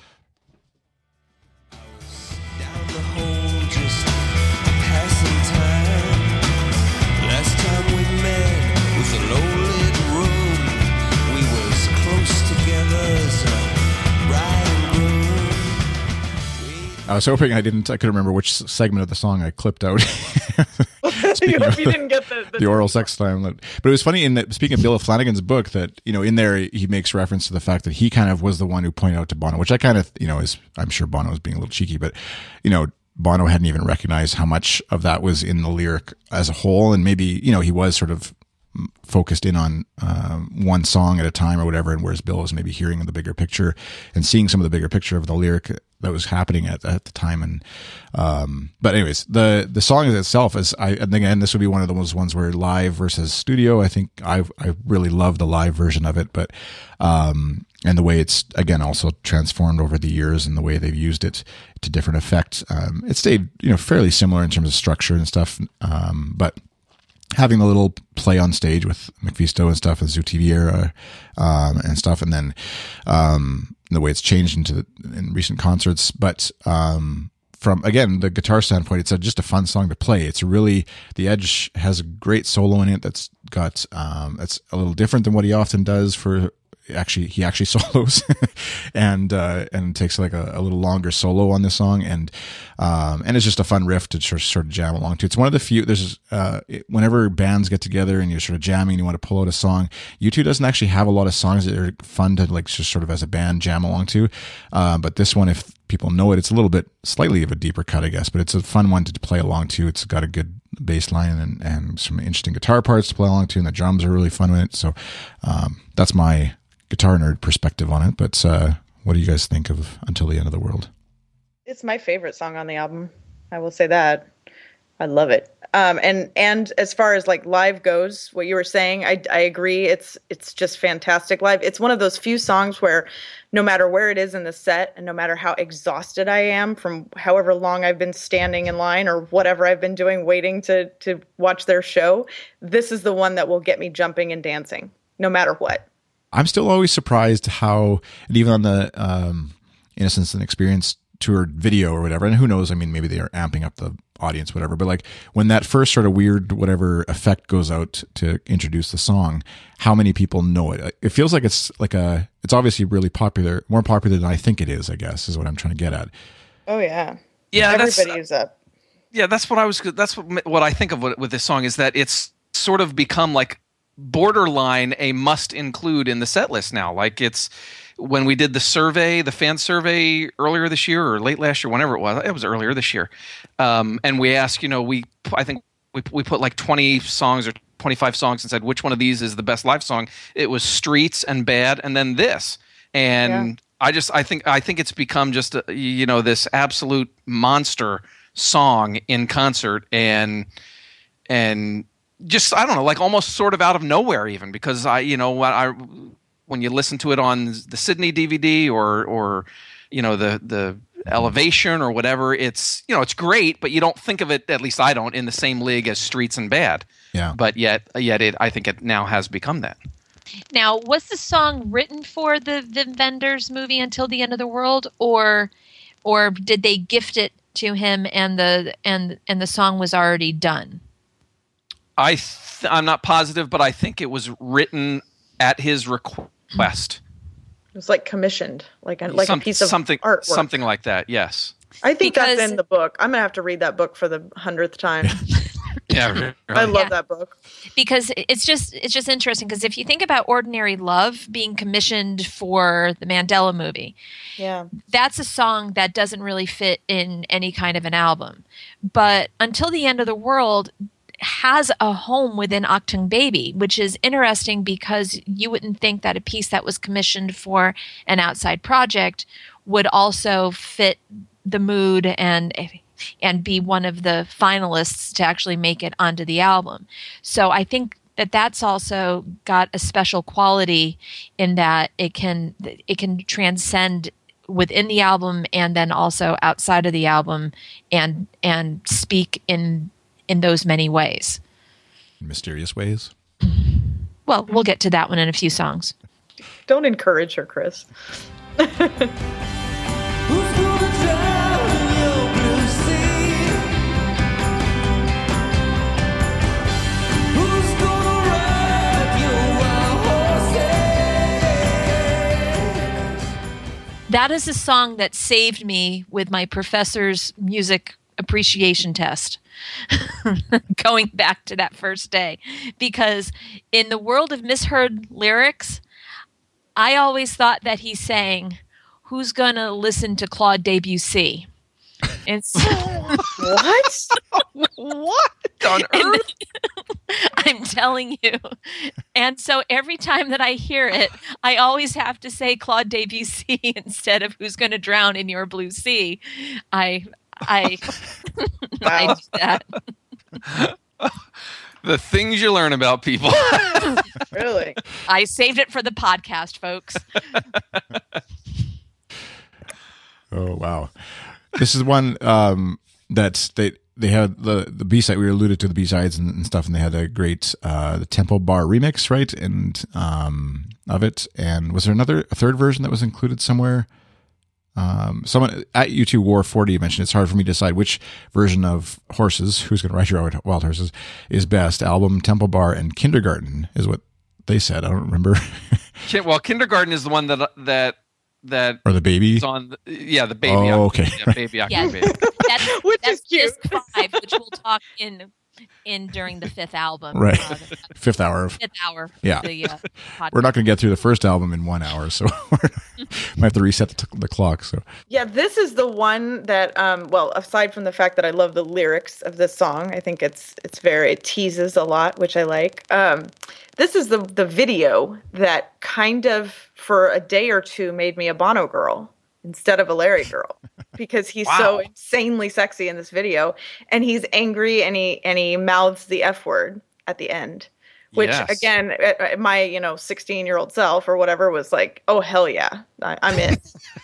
Down the hole, just passing time. Last time we met was a low-lit room. We was close together as a bride and groom. I was hoping I didn't. I couldn't remember which s- segment of the song I clipped out. you Speaking hope of you the- didn't get the, the, the oral sex time. But it was funny in that, speaking of Bill Flanagan's book, that, you know, in there he makes reference to the fact that he kind of was the one who pointed out to Bono, which I kind of, you know, is, I'm sure Bono was being a little cheeky, but, you know, Bono hadn't even recognized how much of that was in the lyric as a whole. And maybe, you know, he was sort of focused in on um, one song at a time or whatever. And whereas Bill was maybe hearing the bigger picture and seeing some of the bigger picture of the lyric that was happening at, at the time. And um, but anyways, the the song itself is, I and again, this would be one of those ones where live versus studio. I think I I really love the live version of it, but um, and the way it's again also transformed over the years and the way they've used it to different effects. Um, it stayed, you know, fairly similar in terms of structure and stuff, um, but having the little play on stage with McPhisto and stuff, and Zoo T V era um, and stuff, and then um, the way it's changed into the, in recent concerts. But um, from, again, the guitar standpoint, it's a, just a fun song to play. It's really, the Edge has a great solo in it that's got, um, that's a little different than what he often does for, actually, he actually solos and, uh, and takes like a, a little longer solo on this song. And, um, and it's just a fun riff to sort of, sort of jam along to. It's one of the few, there's, uh, it, whenever bands get together and you're sort of jamming and you want to pull out a song, U two doesn't actually have a lot of songs that are fun to like just sort of as a band jam along to. Uh, but this one, if people know it, it's a little bit slightly of a deeper cut, I guess, but it's a fun one to play along to. It's got a good bass line and, and some interesting guitar parts to play along to. And the drums are really fun with it. So, um, that's my guitar nerd perspective on it. But uh, what do you guys think of Until the End of the World? It's my favorite song on the album. I will say that. I love it. Um, and and as far as like live goes, what you were saying, I I agree. It's it's just fantastic live. It's one of those few songs where no matter where it is in the set and no matter how exhausted I am from however long I've been standing in line or whatever I've been doing waiting to to watch their show, this is the one that will get me jumping and dancing no matter what. I'm still always surprised how, and even on the um, Innocence and Experience tour video or whatever, and who knows, I mean, maybe they are amping up the audience, whatever, but like when that first sort of weird whatever effect goes out to introduce the song, how many people know it? It feels like it's like a, it's obviously really popular, more popular than I think it is, I guess, is what I'm trying to get at. Oh, yeah. Yeah, everybody is up. Yeah, that's what I was, that's what, what I think of with, with this song is that it's sort of become like borderline a must include in the set list now. Like it's, when we did the survey, the fan survey earlier this year or late last year, whenever it was, it was earlier this year. Um, and we asked, you know, we, I think we, we put like twenty songs or twenty-five songs and said, which one of these is the best live song? It was Streets and Bad. And then this, and yeah. I just, I think, I think it's become just, a, you know, this absolute monster song in concert and, and just, I don't know, like almost sort of out of nowhere even because I, you know, I, when you listen to it on the Sydney D V D or, or, you know, the, the Elevation or whatever, it's, you know, it's great, but you don't think of it, at least I don't, in the same league as Streets and Bad. Yeah. But yet, yet it, I think it now has become that. Now, was the song written for the Wim Wenders movie Until the End of the World, or, or did they gift it to him and the, and, and the song was already done? I, th- I'm not positive, but I think it was written at his request. It was like commissioned, like a, like Some, a piece of something, artwork. something like that. Yes, I think Because- that's in the book. I'm gonna have to read that book for the hundredth time. yeah, right. I love Yeah. that book. Because it's just it's just interesting because if you think about Ordinary Love being commissioned for the Mandela movie, Yeah, that's a song that doesn't really fit in any kind of an album. But Until the End of the World has a home within Achtung Baby, which is interesting because you wouldn't think that a piece that was commissioned for an outside project would also fit the mood and and be one of the finalists to actually make it onto the album. So I think that that's also got a special quality in that it can it can transcend within the album and then also outside of the album and and speak in in those many ways. Mysterious ways. Well, we'll get to that one in a few songs. don't encourage her, Chris. Who's gonna drown in your blue sea? Who's gonna ride your wild horses? That is a song that saved me with my professor's music appreciation test. Going back to that first day, because in the world of misheard lyrics, I always thought that he sang, "Who's gonna listen to Claude Debussy?" And so, What? What on and earth? I'm telling you. And so every time that I hear it, I always have to say Claude Debussy instead of Who's Gonna Drown in Your Blue Sea. I I, I do that. The things you learn about people. Really? I saved it for the podcast, folks. Oh wow, this is one um, that's they they had the the B side. We alluded to the B sides and, and stuff, and they had a great uh, the Tempo Bar remix, right? And um, of it. And was there another a third version that was included somewhere? Um, someone at U two War forty mentioned it's hard for me to decide which version of Horses, Who's Going to Ride Your Wild Horses, is best. Album, Tempo Bar, and Kindergarten is what they said. I don't remember. Well, Kindergarten is the one that that that or the baby is on. The, yeah, the baby. Oh, okay. Yeah, baby. Yeah. Baby. That's, Which that's is cute. disc five, which we'll talk in in during the fifth album. Right. Uh, the fifth hour of fifth hour. Yeah. The, uh, we're not going to get through the first album in one hour, so we might have to reset the, t- the clock. So Yeah, this is the one that, um, well, aside from the fact that I love the lyrics of this song, I think it's it's very, it teases a lot, which I like. Um, this is the the video that kind of, for a day or two, made me a Bono girl instead of a Larry girl, because he's Wow. so insanely sexy in this video, and he's angry, and he and he mouths the F word at the end. Which Yes. again, at- at my you know sixteen year old self or whatever was like, oh hell yeah, I, I'm in.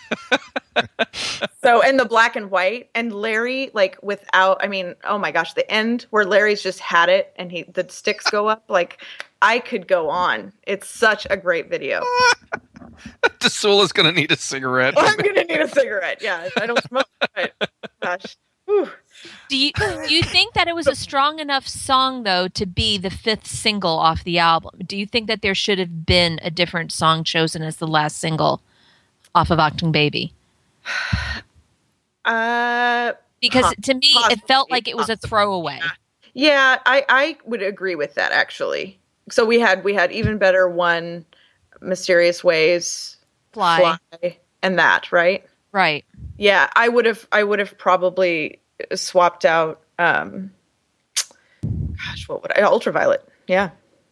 So, and the black and white, and Larry, like without, I mean, oh my gosh, the end where Larry's just had it and he the sticks go up, like I could go on. It's such a great video. Dasula's going to need a cigarette. I'm gonna need a cigarette. Yeah, I don't smoke. But gosh. Whew. Do you do you think that it was a strong enough song though to be the fifth single off the album? Do you think that there should have been a different song chosen as the last single off of Achtung Baby? Uh, Because Poss- to me, it felt possibly, like it was a possibly, throwaway. yeah, I I would agree with that actually. So we had we had Even Better, One, Mysterious Ways, Fly. Fly, and that, right? Right. Yeah, I would have I would have probably swapped out um gosh, what would I Ultraviolet. Yeah.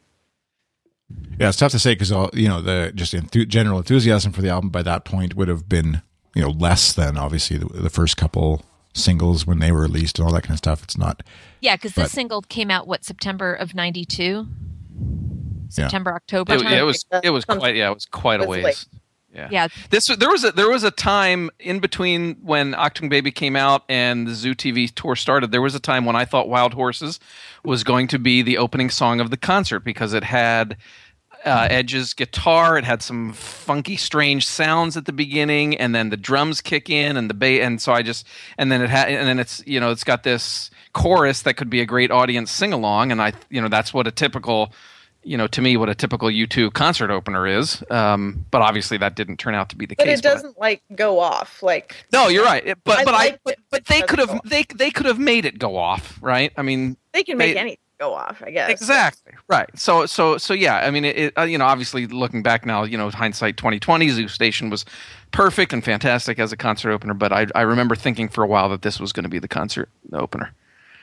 yeah, it's tough to say because you know the just enthu- general enthusiasm for the album by that point would have been you know less than obviously the, the first couple singles when they were released and all that kind of stuff. It's not. Yeah, because But- this single came out what September of ninety-two, September October. It, time? it was Like that. it was quite yeah it was quite a It was ways. like- Yeah. Yeah. This there was a there was a time in between when Achtung Baby came out and the Zoo T V tour started. There was a time when I thought Wild Horses was going to be the opening song of the concert because it had uh, Edge's guitar, it had some funky, strange sounds at the beginning, and then the drums kick in and the bass, and so I just and then it had and then it's you know it's got this chorus that could be a great audience sing along, and I you know that's what a typical. You know, to me, what a typical U two concert opener is, um, but obviously that didn't turn out to be the But case. it doesn't like go off like No, you're right. It- But I but like I but, it, but it they doesn't could have go off. they they could have made it go off, right? I mean, they can make they- anything go off, I guess. exactly right. So so so yeah. I mean, it, it uh, you know, obviously looking back now, you know, hindsight twenty twenty, Zoo Station was perfect and fantastic as a concert opener. But I I remember thinking for a while that this was going to be the concert opener.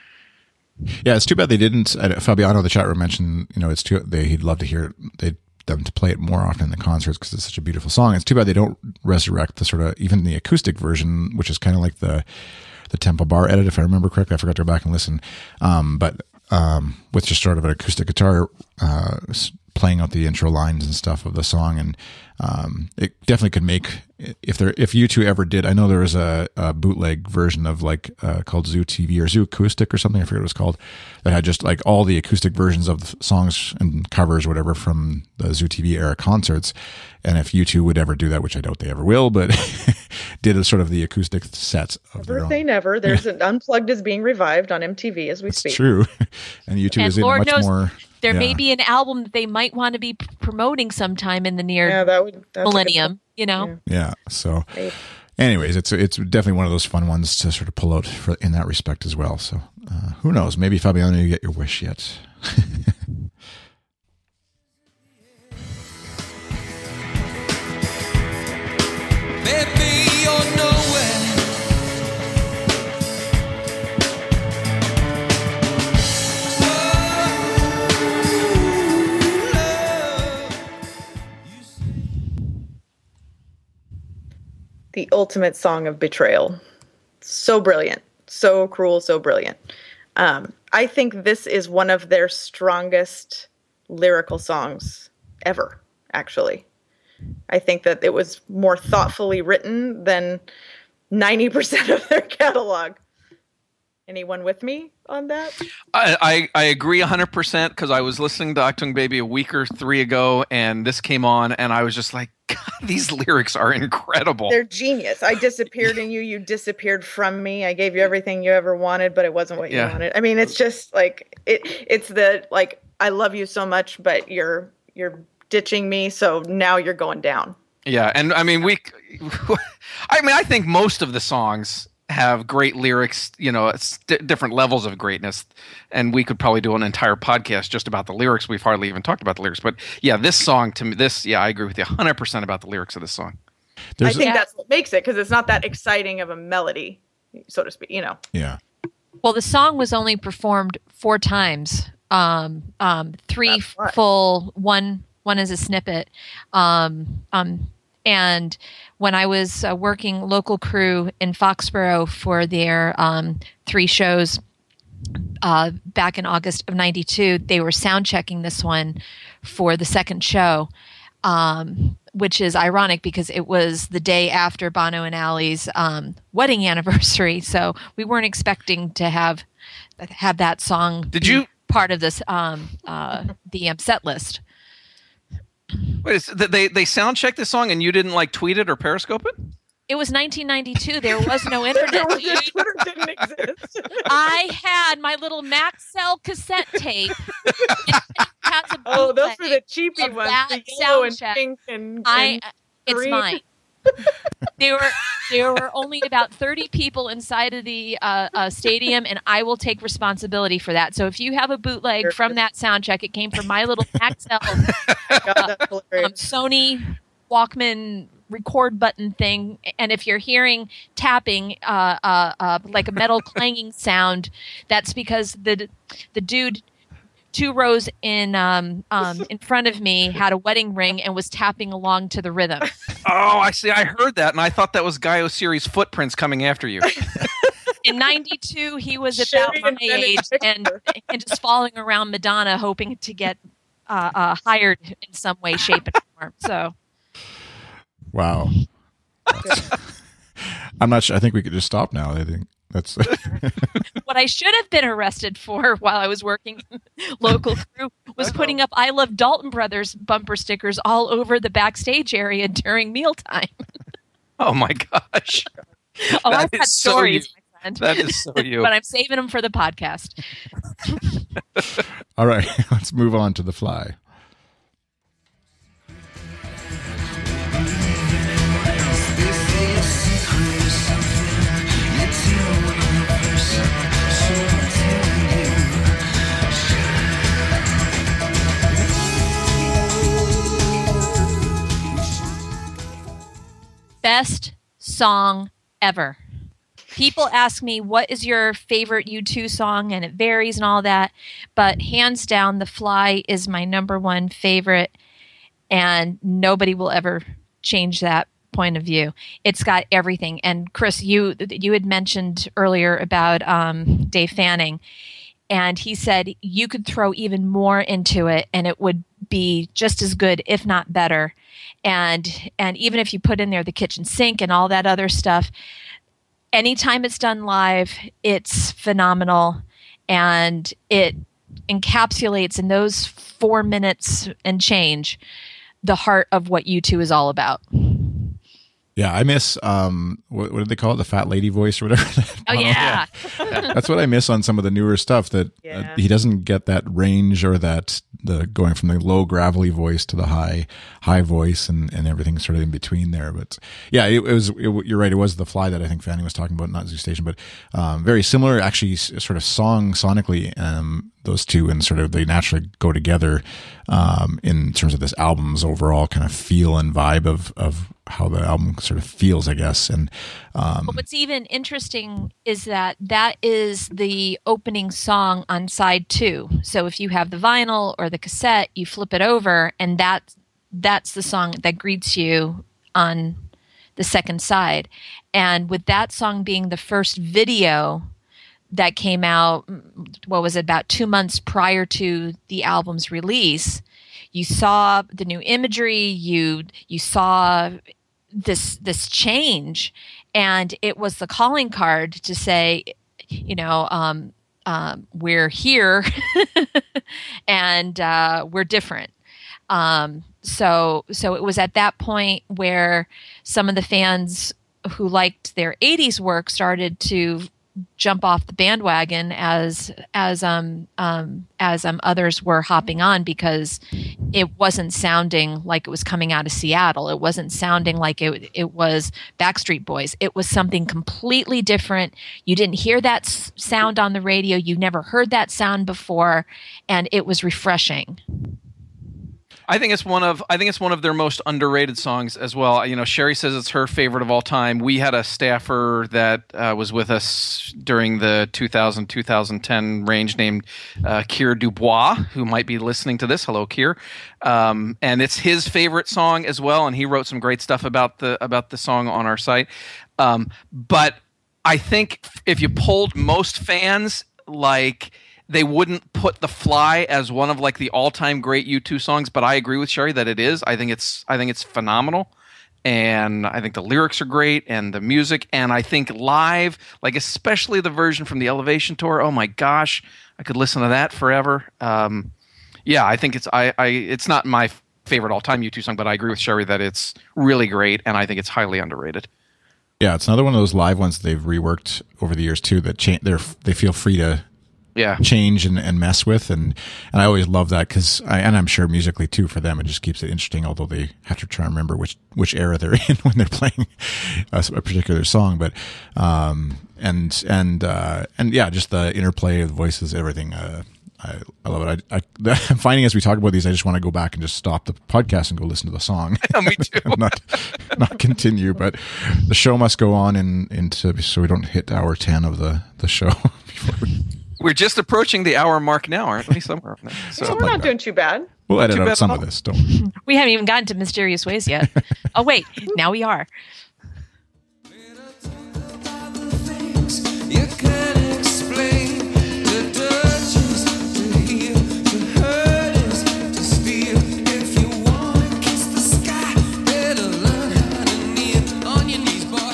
Yeah, it's too bad they didn't. Uh, Fabiano, the chat room, mentioned you know it's too. They, he'd love to hear they them to play it more often in the concerts because it's such a beautiful song. It's too bad they don't resurrect the sort of even the acoustic version, which is kind of like the the Tempo Bar edit, if I remember correctly. I forgot to go back and listen, um, but um, with just sort of an acoustic guitar uh, s- playing out the intro lines and stuff of the song, and um, it definitely could make if there if you two ever did. I know there was a, a bootleg version of like uh, called Zoo T V or Zoo Acoustic or something. I forget what it was called. That had just like all the acoustic versions of the songs and covers, whatever, from the Zoo T V era concerts. And if you two would ever do that, which I doubt they ever will, but did a sort of the acoustic set of their Never own. say never. There's an Unplugged is being revived on M T V as we It's speak. true. And you two And is in a Lord much knows more. There yeah. may be an album that they might want to be p- promoting sometime in the near Yeah, that would that's a good millennium. You know, Yeah. Yeah. So, Right. anyways, it's it's definitely one of those fun ones to sort of pull out for, in that respect as well. So, uh, who knows? Maybe Fabiano, you get your wish yet. Baby, you're nowhere. Oh, the ultimate song of betrayal. So brilliant, so cruel, so brilliant. Um, I think this is one of their strongest lyrical songs ever, actually. I think that it was more thoughtfully written than ninety percent of their catalog. Anyone with me on that? I, I, I agree one hundred percent because I was listening to Achtung Baby a week or three ago, and this came on, and I was just like, God, these lyrics are incredible. They're genius. I disappeared in you. You disappeared from me. I gave you everything you ever wanted, but it wasn't what you Yeah. wanted. I mean, it's just like it. It's the like I love you so much, but you're you're ditching me. So now you're going down. Yeah, and I mean, we, I mean, I think most of the songs have great lyrics, you know, it's d- different levels of greatness, and we could probably do an entire podcast just about the lyrics. We've hardly even talked about the lyrics, but yeah, this song to me, this, yeah, I agree with you one hundred percent about the lyrics of this song. There's I think Yeah. that's what makes it, because it's not that exciting of a melody, so to speak. You know, yeah. Well, the song was only performed four times. Um, um, three That's right. full, one one as a snippet. Um, um, and when I was uh, working local crew in Foxborough for their um, three shows uh, back in August of ninety-two, they were sound checking this one for the second show. Um, which is ironic because it was the day after Bono and Ali's um, wedding anniversary, so we weren't expecting to have have that song. Did be you- part of this um, uh, the um, set list? Wait, is, they they sound checked this song and you didn't like tweet it or Periscope it? It was nineteen ninety-two. There was no There internet. was a- Twitter didn't exist. I had my little Maxell cassette tape. It has a Oh, those were bootleg the cheapy of ones, that the yellow and sound check. pink and, I and it's green. mine. there were there were only about thirty people inside of the uh, uh, stadium, and I will take responsibility for that. So if you have a bootleg from that sound check, it came from my little Maxell God, that's um, hilarious. Sony Walkman record button thing, and if you're hearing tapping uh, uh, uh, like a metal clanging sound, that's because the the dude two rows in um, um, in front of me had a wedding ring and was tapping along to the rhythm. Oh, I see. I heard that, and I thought that was Guy Osiris' footprints coming after you. In ninety-two, he was Sherry about my and age and and just following around Madonna, hoping to get uh, uh, hired in some way, shape, and form. So. Wow. I'm not sure. I think we could just stop now. I think that's What I should have been arrested for while I was working local crew was putting up I Love Dalton Brothers bumper stickers all over the backstage area during mealtime. Oh my gosh. Oh, That I've got is so stories, you. my friend. That is so you. But I'm saving them for the podcast. all right. Let's move on to The Fly. Best song ever. People ask me, what is your favorite U two song? And it varies and all that. But hands down, The Fly is my number one favorite. And nobody will ever change that point of view. It's got everything. And Chris, you you had mentioned earlier about um, Dave Fanning. And he said you could throw even more into it and it would be just as good, if not better. And and even if you put in there the kitchen sink and all that other stuff, anytime it's done live, it's phenomenal. And it encapsulates in those four minutes and change the heart of what U two is all about. Yeah, I miss um, what, what did they call it? The fat lady voice or whatever. Oh, yeah. That's what I miss on some of the newer stuff. That Yeah. uh, he doesn't get that range or that the going from the low gravelly voice to the high high voice and, and everything sort of in between there. But yeah, it, it was. It, you're right. It was The Fly that I think Fanning was talking about, not Zoo Station, but um, very similar. Actually, s- sort of song sonically. Um, those two and sort of they naturally go together um, in terms of this album's overall kind of feel and vibe of of how the album sort of feels, I guess. And um, But what's even interesting is that that is the opening song on side two. So if you have the vinyl or the cassette, you flip it over, and that that's the song that greets you on the second side. And with that song being the first video that came out, what was it, about two months prior to the album's release, you saw the new imagery, you you saw this this change, and it was the calling card to say, you know, um, um, we're here and uh, we're different. Um, so so it was at that point where some of the fans who liked their eighties work started to jump off the bandwagon as as um um as um others were hopping on, because it wasn't sounding like it was coming out of Seattle. It wasn't sounding like it it was Backstreet Boys. It was something completely different. You didn't hear that s- sound on the radio. You never heard that sound before, and it was refreshing. I think it's one of I think it's one of their most underrated songs as well. You know, Sherry says it's her favorite of all time. We had a staffer that uh, was with us during the two thousand to twenty ten range named uh, Keir Dubois, who might be listening to this. Hello, Keir. Um, and it's his favorite song as well. And he wrote some great stuff about the about the song on our site. Um, but I think if you polled most fans, like, they wouldn't put The Fly as one of like the all-time great U two songs, but I agree with Sherry that it is. I think it's I think it's phenomenal, and I think the lyrics are great and the music, and I think live, like especially the version from the Elevation tour, oh my gosh, I could listen to that forever. Um, yeah, I think it's I, I it's not my favorite all-time U two song, but I agree with Sherry that it's really great, and I think it's highly underrated. Yeah, it's another one of those live ones they've reworked over the years too. That cha- they're they feel free to. Yeah. change and, and mess with, and and I always love that, because I and I'm sure musically too for them it just keeps it interesting, although they have to try and remember which which era they're in when they're playing a, a particular song. But um and and uh and yeah, just the interplay of the voices, everything. uh I, I love it. I, I, I'm finding as we talk about these, I just want to go back and just stop the podcast and go listen to the song. Yeah, me too. not not continue, but the show must go on in into so we don't hit hour ten of the the show before we. We're just approaching the hour mark now, aren't we? Somewhere. So, So we're not doing too bad. We'll edit Too out bad some at of all. this. Don't worry. We haven't even gotten to Mysterious Ways yet. Oh wait, now we are. You can't explain the touches to heal, to hurt is to steal. If you want to kiss the sky, better learn how to kneel on your knees, boy.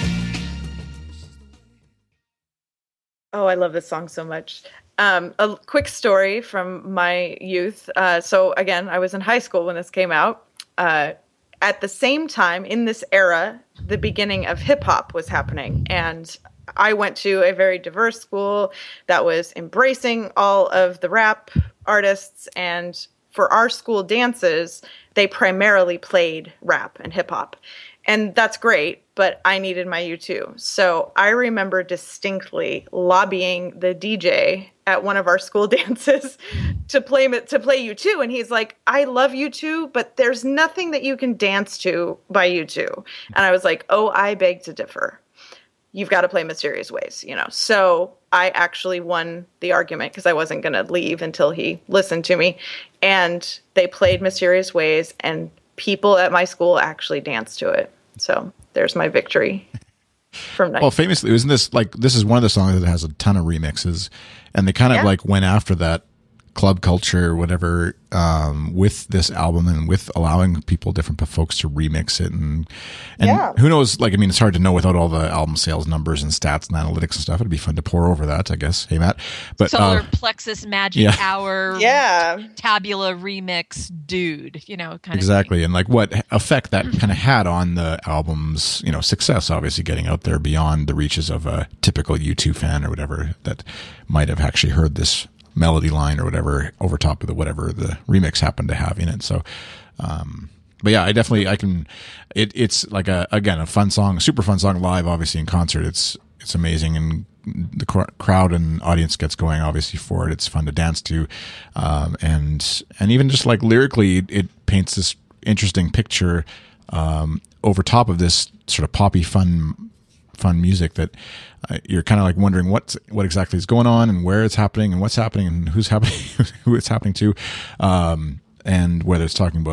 Oh, I love this song so much. Um, a quick story from my youth. Uh, so again, I was in high school when this came out. Uh, at the same time, in this era, the beginning of hip hop was happening. And I went to a very diverse school that was embracing all of the rap artists. And for our school dances, they primarily played rap and hip hop. And that's great, but I needed my U two. So I remember distinctly lobbying the D J at one of our school dances to play to play U two. And he's like, I love U two, but there's nothing that you can dance to by U two. And I was like, oh, I beg to differ. You've got to play Mysterious Ways, you know. So I actually won the argument because I wasn't going to leave until he listened to me. And they played Mysterious Ways, and people at my school actually danced to it. So there's my victory from night. Well, famously, isn't this like this is one of the songs that has a ton of remixes, and they kind of Yeah. like went after that club culture or whatever um, with this album and with allowing people, different folks, to remix it, and and Yeah. who knows? Like, I mean, it's hard to know without all the album sales numbers and stats and analytics and stuff. It'd be fun to pour over that, I guess. Hey, Matt, but Solar uh, Plexus Magic yeah. Hour Yeah. Tabula remix dude, you know, kind exactly, and like what effect that kind of had on the album's, you know, success. Obviously, getting out there beyond the reaches of a typical U two fan or whatever that might have actually heard this melody line or whatever over top of the whatever the remix happened to have in it. So, um, but yeah, I definitely I can. It, it's like a again a fun song, a super fun song live. Obviously in concert, it's it's amazing, and the cr- crowd and audience gets going obviously for it. It's fun to dance to, um, and and even just like lyrically, it paints this interesting picture um, over top of this sort of poppy fun fun music that uh, you're kind of like wondering what's what exactly is going on and where it's happening and what's happening and who's happening who it's happening to, um, and whether it's talking about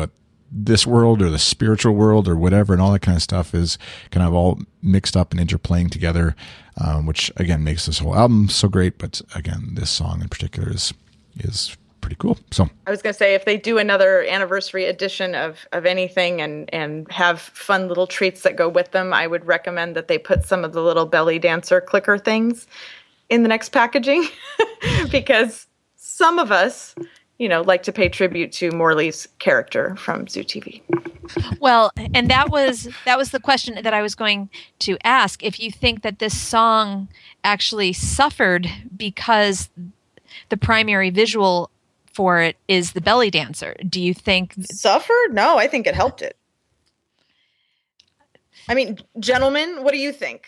this world or the spiritual world or whatever, and all that kind of stuff is kind of all mixed up and interplaying together, um, which again makes this whole album so great. But again, this song in particular is is pretty cool. So I was going to say, if they do another anniversary edition of, of anything and, and have fun little treats that go with them, I would recommend that they put some of the little belly dancer clicker things in the next packaging because some of us, you know, like to pay tribute to Morley's character from Zoo T V. Well, and that was that was the question that I was going to ask. If you think that this song actually suffered because the primary visual for it is the belly dancer, do you think Suffered? No, I think it helped it. I mean, gentlemen, what do you think?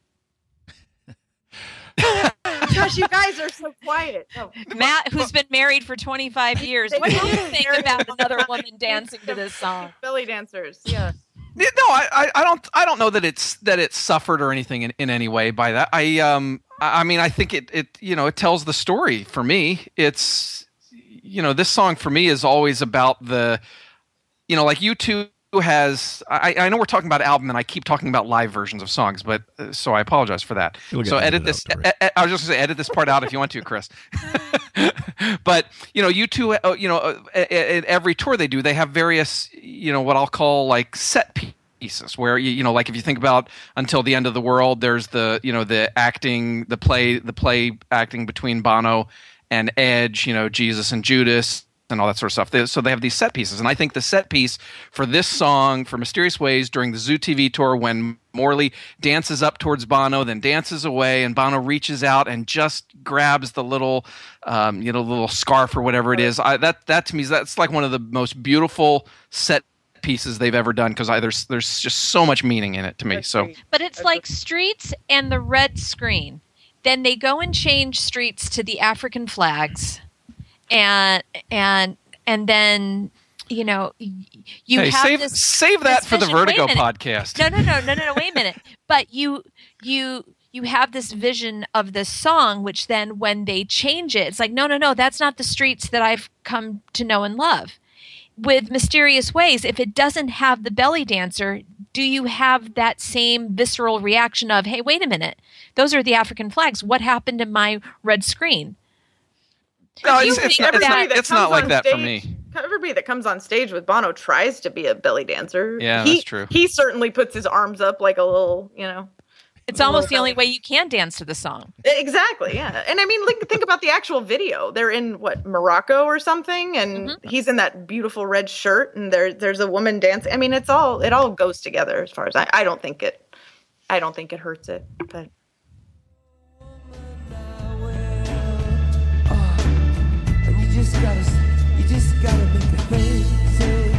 Gosh, you guys are so quiet. Oh. Matt, who's been married for twenty-five years, what do you think about another woman dancing to this song? Belly dancers, yeah. No, I, I, I don't, I don't know that it's that it suffered or anything in, in any way by that. I, um, I mean, I think it, it, you know, it tells the story for me. It's, you know, this song for me is always about the, you know, like U two has, I, I know we're talking about album and I keep talking about live versions of songs, but uh, so I apologize for that. So edit this. Out, e- e- I was just going to say edit this part out if you want to, Chris. But, you know, U two, uh, you know, uh, at, at every tour they do, they have various, you know, what I'll call like set pieces where, you, you know, like if you think about Until the End of the World, there's the, you know, the acting, the play, the play acting between Bono and Edge, you know, Jesus and Judas and all that sort of stuff. They, so they have these set pieces. And I think the set piece for this song, for Mysterious Ways, during the Zoo T V tour, when Morley dances up towards Bono, then dances away, and Bono reaches out and just grabs the little, um, you know, little scarf or whatever it is. I, that, that to me, that's like one of the most beautiful set pieces they've ever done, because there's there's just so much meaning in it to me. So, but it's like Streets and the red screen. Then they go and change Streets to the African flags. And and and then, you know, you hey, have save, this save that this for the vision. Vertigo podcast. No, no, no, no, no, no. Wait a minute. But you you you have this vision of this song, which then when they change it, it's like, no, no, no, that's not the Streets that I've come to know and love. With Mysterious Ways, if it doesn't have the belly dancer, do you have that same visceral reaction of, hey, wait a minute, those are the African flags. What happened to my red screen? No, it's, it's, not, it's, not, it's not like that stage, for me. Everybody that comes on stage with Bono tries to be a belly dancer. Yeah, he, that's true. He certainly puts his arms up like a little, you know. It's almost the only way you can dance to the song. Exactly, yeah. And I mean, like, think about the actual video. They're in, what, Morocco or something? And mm-hmm. he's in that beautiful red shirt, and there, there's a woman dancing. I mean, it's all, it all goes together as far as I, I don't think it, I don't think it hurts it, but. You just gotta, you just gotta make a thing say.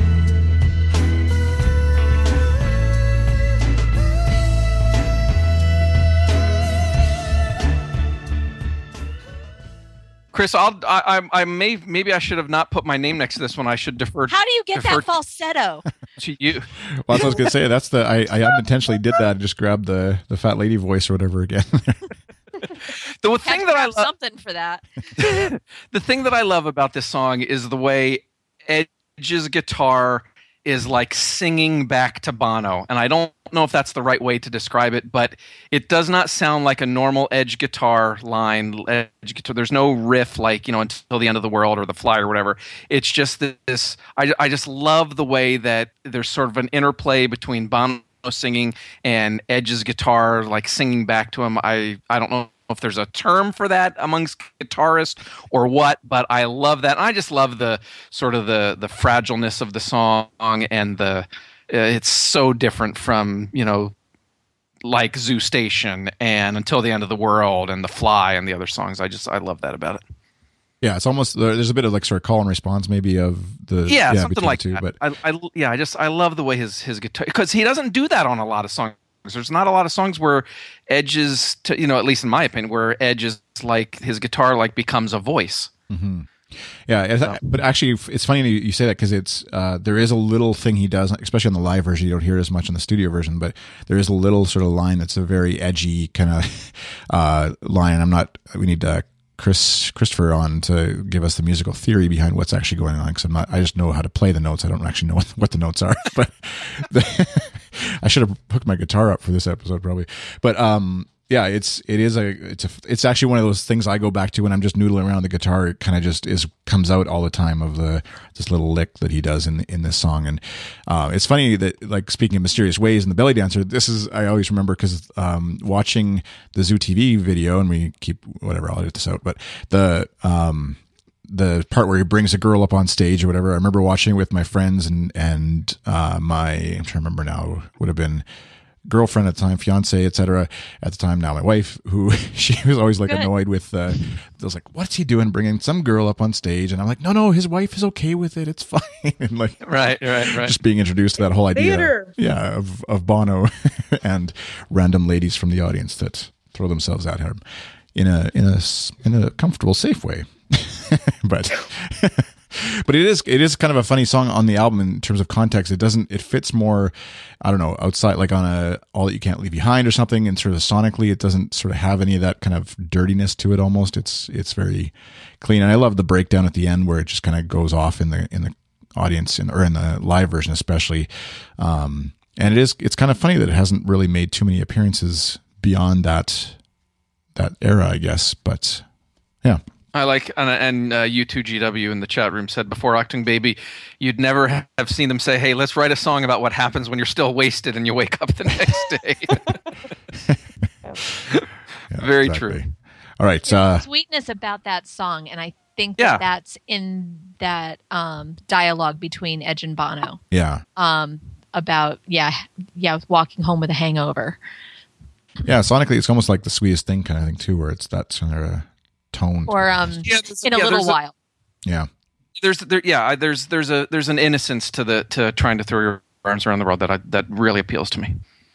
Chris, I'll, I, I, I may, maybe I should have not put my name next to this one. I should defer. How do you get that falsetto? To you. Well, that's what I was gonna say. That's the I, I unintentionally did that and just grabbed the the fat lady voice or whatever again. The thing that I love something for that. The thing that I love about this song is the way Edge's guitar is like singing back to Bono, and I don't know if that's the right way to describe it, but it does not sound like a normal Edge guitar line. Edge guitar, there's no riff like, you know, Until the End of the World or The Fly or whatever. It's just this. I I just love the way that there's sort of an interplay between Bono singing and Edge's guitar like singing back to him. I I don't know if there's a term for that amongst guitarists or what, but I love that. And I just love the sort of the the fragileness of the song, and the uh, it's so different from, you know, like Zoo Station and Until the End of the World and The Fly and the other songs. I just I love that about it. Yeah, it's almost there's a bit of like sort of call and response maybe of the yeah, yeah something like two, that. But I, I yeah, I just I love the way his his guitar, because he doesn't do that on a lot of songs. There's not a lot of songs where Edge is, to, you know, at least in my opinion, where Edge is like his guitar like becomes a voice. Mm-hmm. Yeah, so. But actually, it's funny you say that, because it's uh, there is a little thing he does, especially on the live version. You don't hear it as much in the studio version, but there is a little sort of line that's a very edgy kind of uh, line. I'm not. We need to Chris Christopher on to give us the musical theory behind what's actually going on, because I'm not. I just know how to play the notes. I don't actually know what, what the notes are. But the, I should have hooked my guitar up for this episode probably. But um, yeah, it's it is a it's a it's actually one of those things I go back to when I'm just noodling around the guitar. It kind of just is comes out all the time of the this little lick that he does in in this song. And uh, it's funny that, like, speaking of Mysterious Ways and the belly dancer, this is I always remember because um, watching the Zoo T V video, and we keep whatever I'll edit this out, but the um, the part where he brings a girl up on stage or whatever. I remember watching it with my friends and and uh, my I'm trying to remember now would have been. girlfriend at the time, fiance, et cetera. At the time, now my wife, who she was always like Good. annoyed with. Uh, I was like, "What's he doing, bringing some girl up on stage?" And I'm like, "No, no, his wife is okay with it. It's fine." And like, Right, right, right. just being introduced to that whole idea, Theater. yeah, of of Bono and random ladies from the audience that throw themselves at him in a in a s- in a comfortable, safe way. but. But it is it is kind of a funny song on the album in terms of context. It doesn't it fits more, I don't know, outside, like on a All That You Can't Leave Behind or something, and sort of sonically it doesn't sort of have any of that kind of dirtiness to it almost. It's it's very clean. And I love the breakdown at the end where it just kind of goes off in the in the audience in, or in the live version especially. Um, and it is it's kind of funny that it hasn't really made too many appearances beyond that that era, I guess. But yeah. I like, and, and uh, U two G W in the chat room said before Octung Baby, you'd never have seen them say, "Hey, let's write a song about what happens when you're still wasted and you wake up the next day." Yeah, Very exactly. true. All right. There's Uh, a sweetness about that song, and I think Yeah. that that's in that um, dialogue between Edge and Bono yeah. um, about yeah, yeah, walking home with a hangover. Yeah. Sonically, it's almost like the Sweetest Thing kind of thing too, where it's that sort of tone. to Or it. um, Yeah, there's- in a yeah, little there's a- while. yeah. There's there, yeah, there's there's a there's an innocence to the to trying to throw your arms around the world that I, that really appeals to me.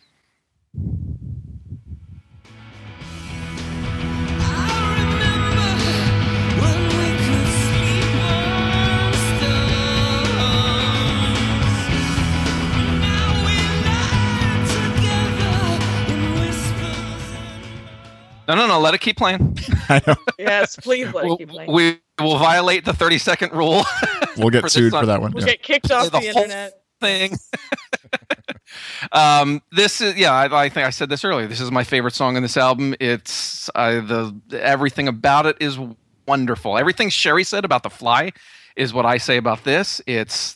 No, no, no. Let it keep playing. I know. Yes, please let We'll, it keep playing. we will violate the thirty second rule. We'll get For this sued song. for that one. We'll Yeah. get kicked off the the, whole internet. thing. um, this is yeah. I, I think I said this earlier. This is my favorite song on this album. It's uh, the everything about it is wonderful. Everything Sherry said about The Fly is what I say about this. It's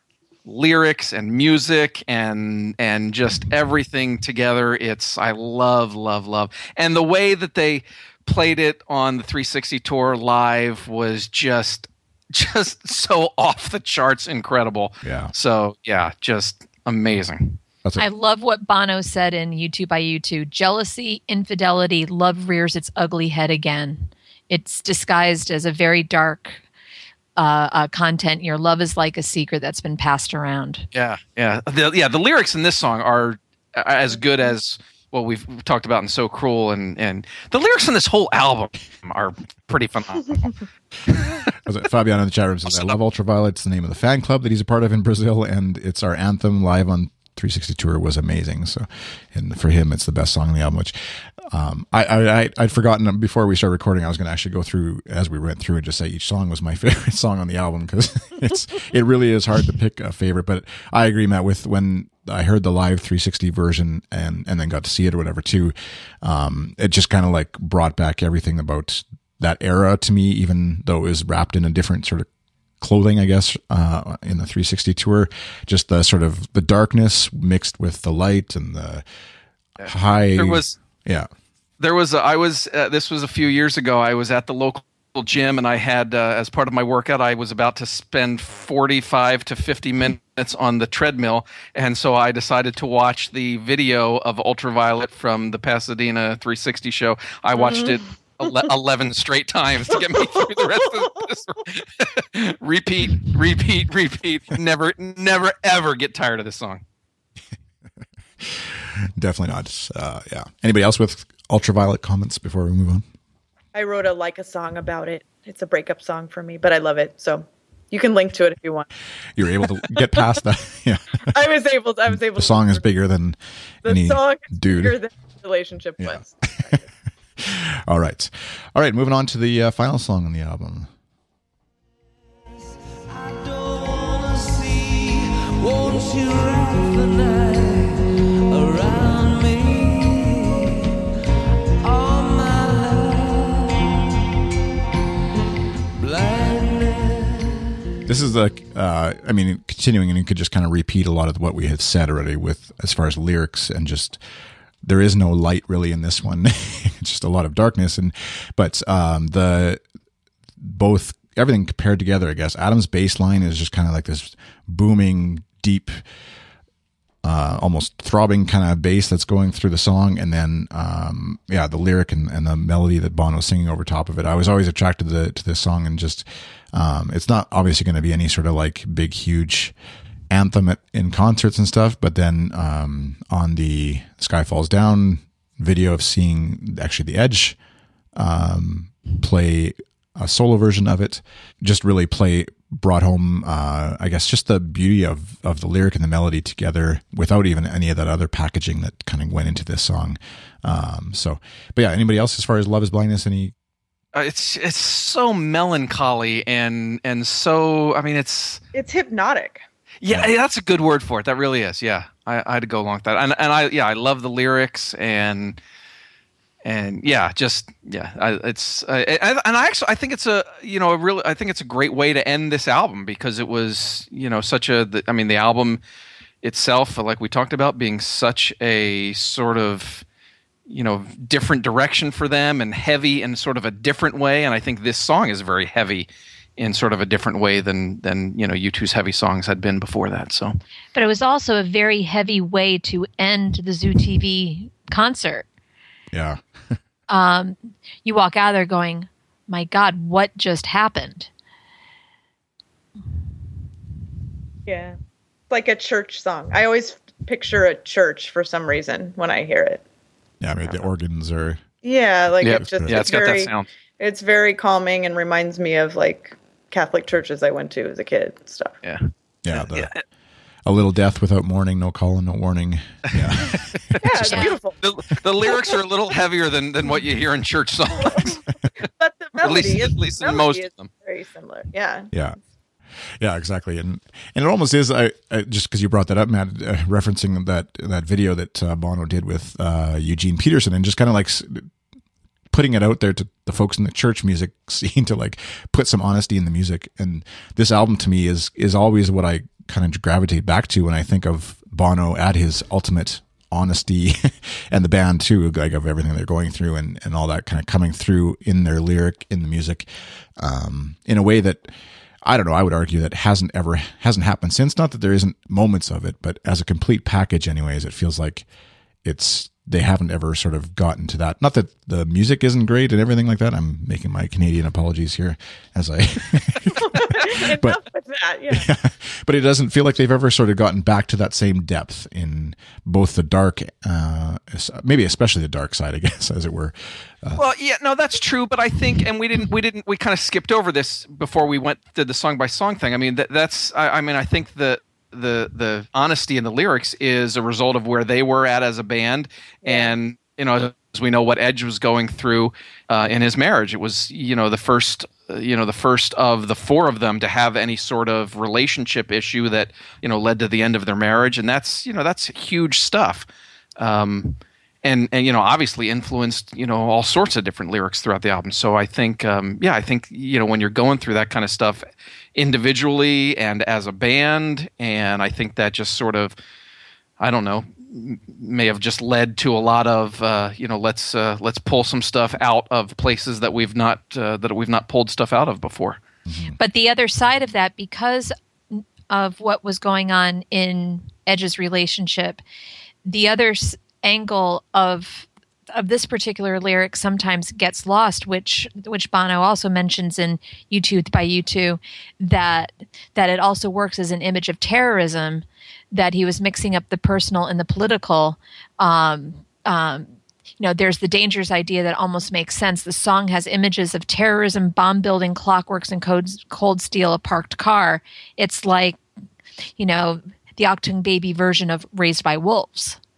lyrics and music and and just everything together. It's I love love love and the way that they played it on the three sixty tour live was just just so off the charts incredible. Yeah. So yeah, just amazing. That's I it. love what Bono said in U two by U two. Jealousy, infidelity, love rears its ugly head again. It's disguised as a very dark uh, uh, content. Your love is like a secret that's been passed around. Yeah, yeah, the, yeah. The lyrics in this song are as good as what we've talked about in "So Cruel," and and the lyrics in this whole album are pretty phenomenal. Was it Fabian in the chat room says, "I love Ultraviolet. It's the name of the fan club that he's a part of in Brazil, and it's our anthem live on three sixty tour was amazing." So, and for him, it's the best song on the album. Which um, I, I I I'd forgotten before we started recording. I was going to actually go through as we went through and just say each song was my favorite song on the album, because it's it really is hard to pick a favorite. But I agree, Matt, with when I heard the live three sixty version and and then got to see it or whatever too. Um, it just kind of like brought back everything about that era to me, even though it was wrapped in a different sort of clothing, I guess, uh, in the three sixty tour. Just the sort of the darkness mixed with the light and the high. There was yeah, there was a, I was uh, this was a few years ago. I was at the local gym and I had uh, as part of my workout I was about to spend forty-five to fifty minutes on the treadmill, and so I decided to watch the video of Ultraviolet from the Pasadena three sixty show. I watched it ele- eleven straight times to get me through the rest of this. repeat repeat repeat never never ever get tired of this song. definitely not. Uh, yeah. Anybody else with Ultraviolet comments before we move on? I wrote a like a song about it. It's a breakup song for me, but I love it. So you can link to it if you want. You were able to get past that. Yeah. I was able. To, I was able. The song to is bigger than The any song is dude. bigger than the relationship Yeah. was. All right. All right, moving on to the uh, final song on the album. I don't wanna see, won't you wrap the night around me, all my life, blindness. This is the, uh, I mean, continuing, and you could just kind of repeat a lot of what we had said already with as far as lyrics, and just there is no light really in this one. It's just a lot of darkness, and but um, the both everything paired together, I guess. Adam's bass line is just kind of like this booming, deep, uh, almost throbbing kind of bass that's going through the song, and then um, yeah, the lyric and, and the melody that Bono's singing over top of it. I was always attracted to, the, to this song, and just um, it's not obviously going to be any sort of like big, huge anthem at, in concerts and stuff, but then um, on the Sky Falls Down video of seeing actually the Edge um, play a solo version of it, just really play brought home uh, I guess just the beauty of of the lyric and the melody together without even any of that other packaging that kind of went into this song. Um, so but yeah, anybody else as far as Love Is Blindness, any Uh, it's it's so melancholy and and so I mean it's It's hypnotic. yeah, yeah that's a good word for it. That really is. Yeah, I, I had to go along with that. And and I yeah I love the lyrics and and yeah just yeah I, it's uh, and and I actually I think it's a you know a really I think it's a great way to end this album, because it was you know such a the, I mean the album itself, like we talked about, being such a sort of you know different direction for them and heavy in sort of a different way, and I think this song is very heavy in sort of a different way than than you know U two's heavy songs had been before that. So, But it was also a very heavy way to end the Zoo T V concert. yeah. Um, you walk out of there going, my God, what just happened? Yeah. It's like a church song. I always picture a church for some reason when I hear it. Yeah, I mean the organs are Yeah, like yeah, it's just yeah, it's it's got very that sound. it's very calming and reminds me of like Catholic churches I went to as a kid and stuff. Yeah. yeah, the, Yeah. a little death without mourning, no calling, no warning. Yeah. Yeah, it's Yeah. beautiful. The, the lyrics are a little heavier than, than what you hear in church songs. But the At least- melody is at least in melody most is of them. very similar. Yeah. Yeah. Yeah, exactly, and and it almost is. I, I just because you brought that up, Matt, uh, referencing that that video that uh, Bono did with uh, Eugene Peterson, and just kind of like s- putting it out there to the folks in the church music scene to like put some honesty in the music. And this album to me is is always what I kind of gravitate back to when I think of Bono at his ultimate honesty, and the band too, like of everything they're going through and and all that kind of coming through in their lyric, in the music, um, in a way that. I don't know. I would argue that hasn't ever hasn't happened since. Not that there isn't moments of it, but as a complete package, anyways, it feels like it's they haven't ever sort of gotten to that. Not that the music isn't great and everything like that. I'm making my Canadian apologies here as I. but Enough with that. Yeah. yeah, but it doesn't feel like they've ever sort of gotten back to that same depth in both the dark, uh, maybe especially the dark side, I guess, as it were. Uh, Well, yeah, no, that's true. But I think, and we didn't, we didn't, we kind of skipped over this before we went to the song by song thing. I mean, that, that's, I, I mean, I think the the the honesty in the lyrics is a result of where they were at as a band, and you know, as we know, what Edge was going through uh, in his marriage. It was, you know, the first, uh, you know, the first of the four of them to have any sort of relationship issue that you know led to the end of their marriage, and that's, you know, that's huge stuff. Um, And, and you know, obviously influenced, you know, all sorts of different lyrics throughout the album. So I think, um, yeah, I think, you know, when you're going through that kind of stuff individually and as a band, and I think that just sort of, I don't know, m- may have just led to a lot of, uh, you know, let's uh, let's pull some stuff out of places that we've not uh, that we've not pulled stuff out of before. But the other side of that, because of what was going on in Edge's relationship, the other s- angle of of this particular lyric sometimes gets lost, which which Bono also mentions in U two by U two, that that it also works as an image of terrorism, that he was mixing up the personal and the political. Um, um, you know, there's the dangerous idea that almost makes sense. The song has images of terrorism, bomb building, clockworks, and cold, cold steel, a parked car. It's like, you know, the Octung Baby version of Raised by Wolves.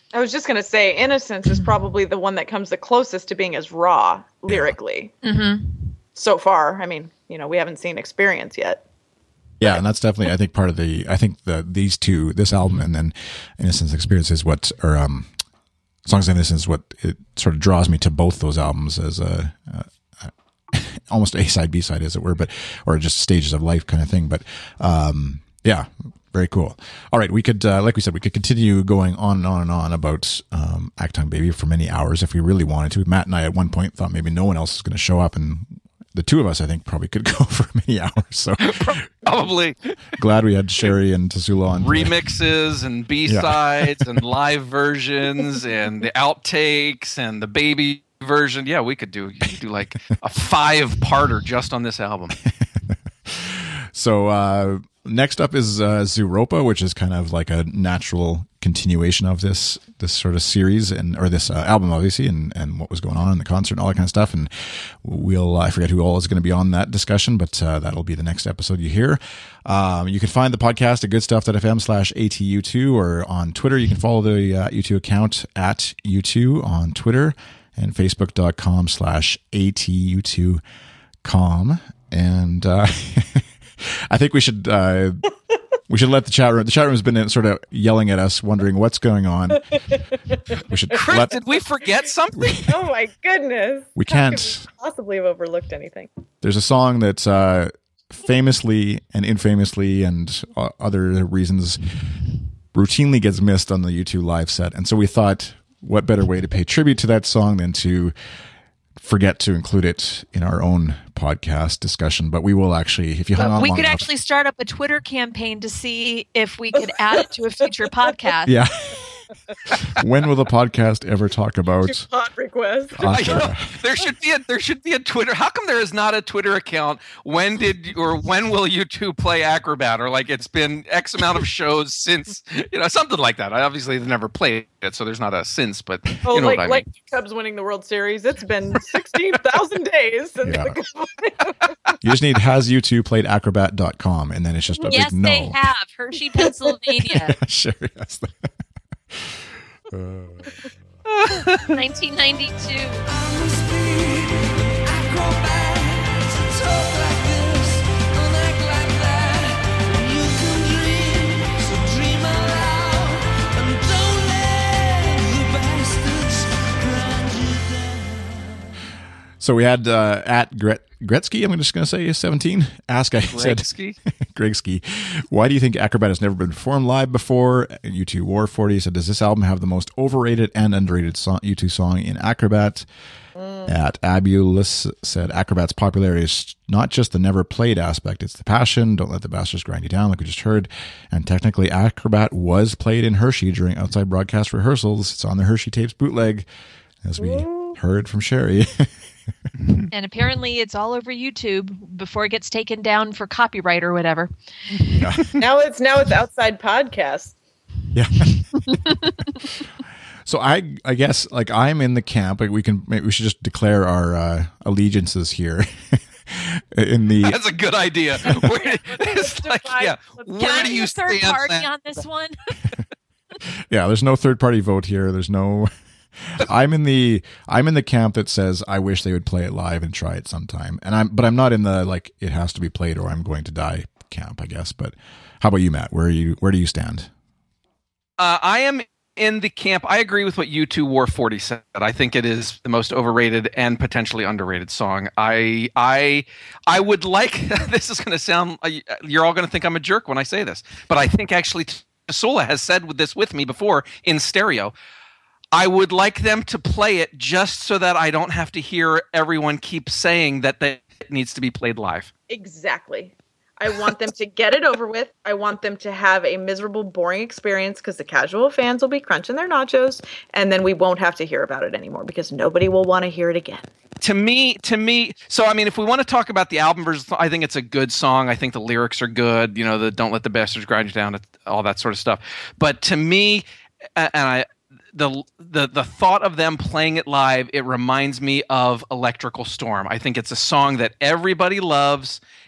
I was just going to say, Innocence is probably the one that comes the closest to being as raw lyrically Mm-hmm. so far. I mean, you know, we haven't seen Experience yet. Yeah, and that's definitely, I think, part of the, I think the these two, this album and then Innocence Experience is what, or um, Songs of Innocence, what it sort of draws me to both those albums as a, uh, almost A side, B side, as it were, but, or just stages of life kind of thing. But, um, yeah, very cool. All right, we could, uh, like we said, we could continue going on and on and on about um, Achtung Baby for many hours if we really wanted to. Matt and I at one point thought maybe no one else is going to show up, and the two of us, I think, probably could go for many hours. So Probably glad we had Sherry and Tasula on. remixes and B-sides and live versions and the outtakes and the baby version. Yeah, we could do, you could do like a five-parter just on this album. So uh, next up is uh, Zooropa, which is kind of like a natural continuation of this this sort of series and or this uh, album, obviously, and and what was going on in the concert and all that kind of stuff. And we'll I forget who all is going to be on that discussion, but uh, that'll be the next episode you hear. Um, you can find the podcast at goodstuff.fm slash ATU2 or on Twitter. You can follow the uh, U two account at U two on Twitter and facebook.com slash ATU2com. And uh, I think we should uh, we should let the chat room. The chat room has been sort of yelling at us, wondering what's going on. We should Chris, let. did we forget something? Oh my goodness. We How could can't. we possibly have overlooked anything. There's a song that uh, famously and infamously and uh, other reasons routinely gets missed on the U two live set, and so we thought, what better way to pay tribute to that song than to forget to include it in our own podcast discussion. But we will actually, if you hung on We long could enough- actually start up a Twitter campaign to see if we could add it to a future podcast. yeah. When will the podcast ever talk about Hot request. I know. opera? There should be a there should be a Twitter. How come there is not a Twitter account? When did or when will you two play Acrobat? Or like it's been X amount of shows since, you know, something like that. I obviously have never played it, so there's not a since, but Oh, you know like what I like mean. the Cubs winning the World Series. It's been sixteen thousand days since Yeah. the Cubs. You just need has you two played acrobat dot com and then it's just a Yes, big no. they have. Hershey, Pennsylvania, Sure, yes. nineteen ninety-two. So we had uh, at Gret- Gretzky, I'm just going to say seventeen. Ask, I said, Gretzky? Gregsky, why do you think Acrobat has never been performed live before? U two War forty said, does this album have the most overrated and underrated song, U two song in Acrobat? Mm. At Abulus said, Acrobat's popularity is not just the never played aspect, it's the passion. Don't let the bastards grind you down, like we just heard. And technically, Acrobat was played in Hershey during outside broadcast rehearsals. It's on the Hershey Tapes bootleg, as we Ooh. heard from Sherry. And apparently it's all over YouTube before it gets taken down for copyright or whatever. Yeah. Now it's now it's outside podcast. Yeah. So I I guess like I'm in the camp. Like we can maybe we should just declare our uh, allegiances here. In the That's a good idea. Where, it's like, yeah, Can where I do be you a third stand? party That? on this one? Yeah, there's no third party vote here. There's no I'm in the I'm in the camp that says I wish they would play it live and try it sometime. And I'm but I'm not in the like it has to be played or I'm going to die camp, I guess. But how about you, Matt? Where are you where do you stand? Uh, I am in the camp. I agree with what U two War forty said. I think it is the most overrated and potentially underrated song. I I I would like this is going to sound you're all going to think I'm a jerk when I say this, but I think actually Sola has said this with me before in stereo. I would like them to play it just so that I don't have to hear everyone keep saying that they, it needs to be played live. Exactly. I want them to get it over with. I want them to have a miserable, boring experience because the casual fans will be crunching their nachos, and then we won't have to hear about it anymore because nobody will want to hear it again. To me, to me, so I mean, if we want to talk about the album version, I think it's a good song. I think the lyrics are good. You know, the "Don't let the bastards grind you down," all that sort of stuff. But to me, and I. The, the the thought of them playing it live, it reminds me of Electrical Storm. I think it's a song that everybody loves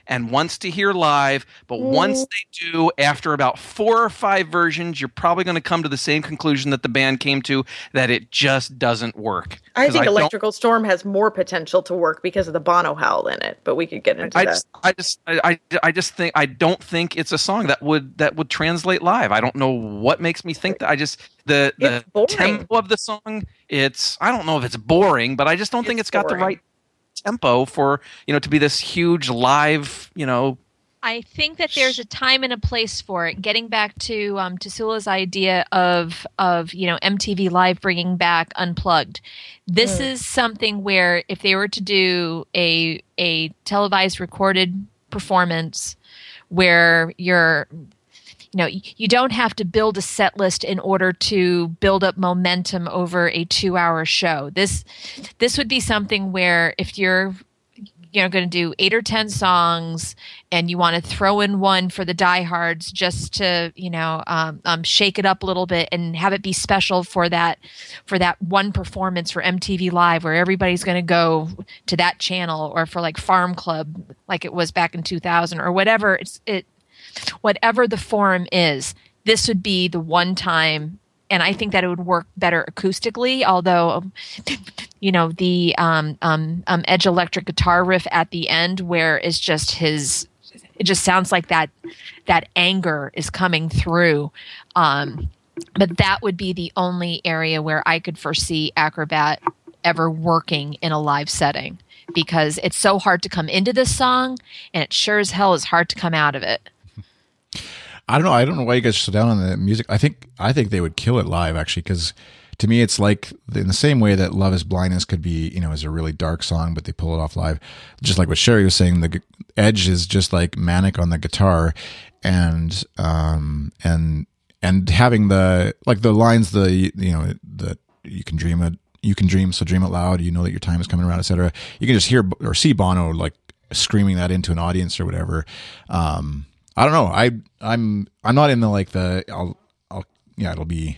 and wants to hear live, but once they do, after about four or five versions, you're probably going to come to the same conclusion that the band came to, that it just doesn't work. I 'Cause think don't- Electrical Storm has more potential to work because of the Bono howl in it, but we could get into I that. just, I just, I, I I just think I don't think it's a song that would that would translate live. I don't know what makes me think that. I just the the It's boring. tempo of the song. It's I don't know if it's boring, but I just don't think It's it's got boring. the right tempo for you know to be this huge live you know. I think that there's a time and a place for it. Getting back to um, to Sula's idea of of you know M T V Live bringing back Unplugged, this Mm. is something where if they were to do a a televised recorded performance, where you're you know you don't have to build a set list in order to build up momentum over a two hour show. This this would be something where if you're you know, going to do eight or ten songs, and you want to throw in one for the diehards just to, you know, um, um, shake it up a little bit and have it be special for that, for that one performance for M T V Live, where everybody's going to go to that channel, or for like Farm Club, like it was back in two thousand, or whatever it's it, whatever the forum is. This would be the one time. And I think that it would work better acoustically, although, you know, the um, um, um, Edge electric guitar riff at the end, where it's just his, it just sounds like that that anger is coming through. Um, but that would be the only area where I could foresee Acrobat ever working in a live setting, because it's so hard to come into this song, and it sure as hell is hard to come out of it. I don't know. I don't know why you guys are so down on the music. I think I think they would kill it live, actually, because to me it's like in the same way that Love Is Blindness could be, you know, is a really dark song, but they pull it off live. Just like what Sherry was saying, the gu- Edge is just like manic on the guitar, and um and and having the like the lines, the you know the you can dream it, you can dream, so dream it loud. You know that your time is coming around, et cetera. You can just hear or see Bono like screaming that into an audience or whatever. Um, I don't know. I I'm I'm not in the like the I'll I'll yeah it'll be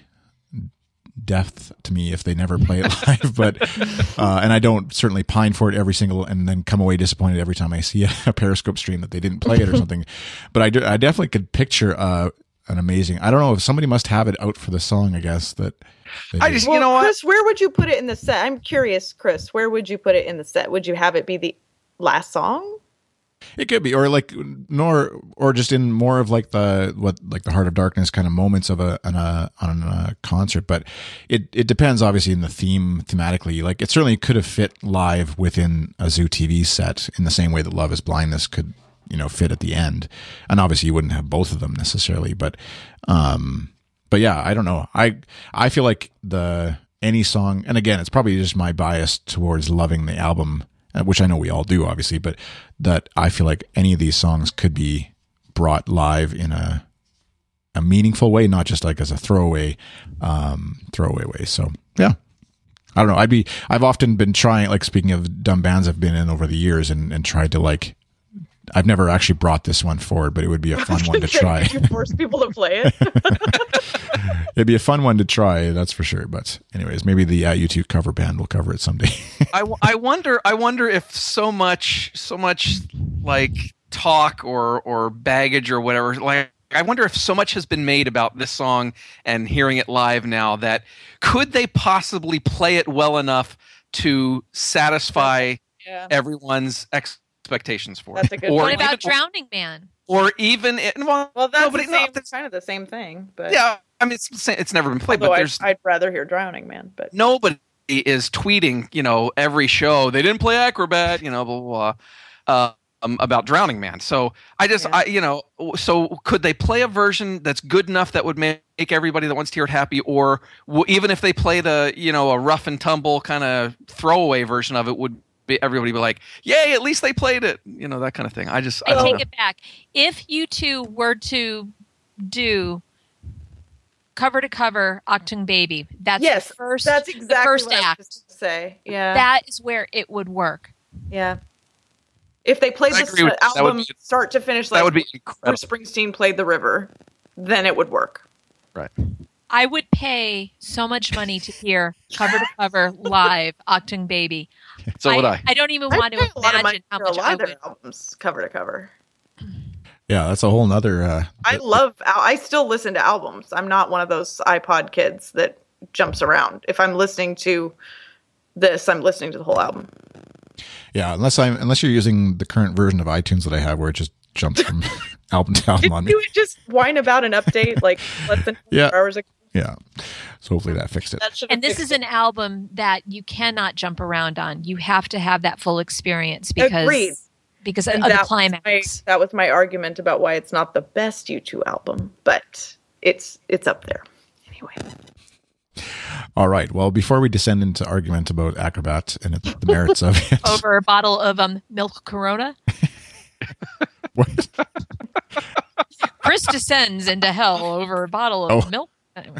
death to me if they never play it live, but uh, and I don't certainly pine for it every single and then come away disappointed every time I see a, a Periscope stream that they didn't play it or something. But I do I definitely could picture uh, an amazing. I don't know if somebody must have it out for the song. I guess that. they I did. just Well, you know what. Chris, where would you put it in the set? I'm curious, Chris. Where would you put it in the set? Would you have it be the last song? It could be, or like, nor, or just in more of like the what, like the Heart of Darkness kind of moments of a on a on a concert. But it it depends, obviously, in the theme thematically. Like, it certainly could have fit live within a Zoo T V set in the same way that Love Is Blindness could, you know, fit at the end. And obviously, you wouldn't have both of them necessarily, but, um, but yeah, I don't know. I I feel like the any song, and again, it's probably just my bias towards loving the album, which I know we all do, obviously, but that I feel like any of these songs could be brought live in a a meaningful way, not just like as a throwaway um, throwaway way. So yeah, I don't know. I'd be I've often been trying, like speaking of dumb bands I've been in over the years, and, and tried to like. I've never actually brought this one forward, but it would be a fun one to try. You force people to play it. It'd be a fun one to try, that's for sure. But anyways, maybe the uh, YouTube cover band will cover it someday. I, w- I wonder I wonder if so much so much like talk or or baggage or whatever, like I wonder if so much has been made about this song and hearing it live now, that could they possibly play it well enough to satisfy Yeah. everyone's expectations for That's it? a good or What point. about even, Drowning Man? or even it, well, Well, that's no, but the it- same, no, it's that's- kind of the same thing. But yeah, I mean it's the same- it's never been played, although but I'd, there's I'd rather hear Drowning Man. But nobody is tweeting, you know, every show they didn't play Acrobat, you know, blah blah, blah uh, um, about Drowning Man. So I just, Yeah. I, you know, so could they play a version that's good enough that would make everybody that wants to hear it happy, or w- even if they played a, you know, a rough and tumble kind of throwaway version of it, would be everybody be like, yay, at least they played it, you know, that kind of thing. I just, I I don't take know. it back. If you two were to do cover to cover Octung Baby, that's yes, the first, that's the exactly first what I was act. just gonna say. Yeah, That is where it would work. yeah. If they played I this agree with- that would album be- start to finish, like That would be incredible. Bruce Springsteen played The River, then it would work. Right. I would pay so much money to hear cover to cover live Octung Baby. So would I. I don't even I want pay to a lot of money imagine how for much a lot I of their would. albums cover to cover. Yeah, that's a whole nother. Uh, I love. I still listen to albums. I'm not one of those iPod kids that jumps around. If I'm listening to this, I'm listening to the whole album. Yeah, unless I'm unless you're using the current version of iTunes that I have, where it just jumps from album to album Did on me. you just whine about an update like less than Yeah. four hours ago? Yeah, so hopefully that fixed it. That should have And this fixed is an album that you cannot jump around on. You have to have that full experience because Agreed. because And of the that was climax. my- that was my argument about why it's not the best U two album, but it's it's up there anyway. All right. Well, before we descend into argument about Acrobat and it, the merits of it, Over a bottle of um milk Corona, what? Chris descends into hell over a bottle of Oh. milk. Anyway.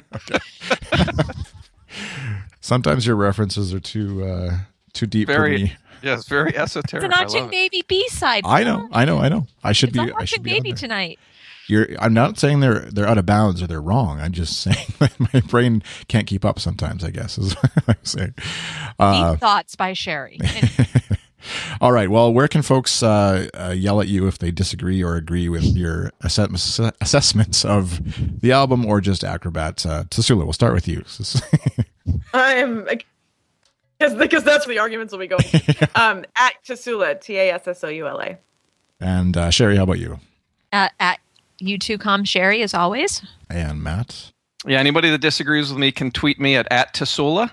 Sometimes your references are too uh, too deep Very, for me. yes, very It's esoteric. an I Arctic love it. Baby B side. I know, I know, I know. I should It's be. on I Arctic should be on Baby there. tonight. You're, I'm not saying they're they're out of bounds or they're wrong. I'm just saying that my brain can't keep up sometimes. I guess is what I'm saying. Uh, Deep Thoughts by Sherry. And all right. Well, where can folks uh, uh, yell at you if they disagree or agree with your assess- assessments of the album or just Acrobat? Uh, Tasula, we'll start with you. I'm because because that's where the arguments will be going. um, at Tasula, T A S S O U L A. And uh, Sherry, how about you? at, at U two com Sherry, as always. And Matt? Yeah, anybody that disagrees with me can tweet me at, at Tasula.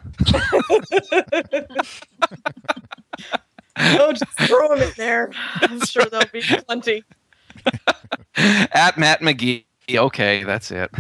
Oh, just throw them in there. I'm sure there'll be plenty. At Matt McGee. Okay, that's it.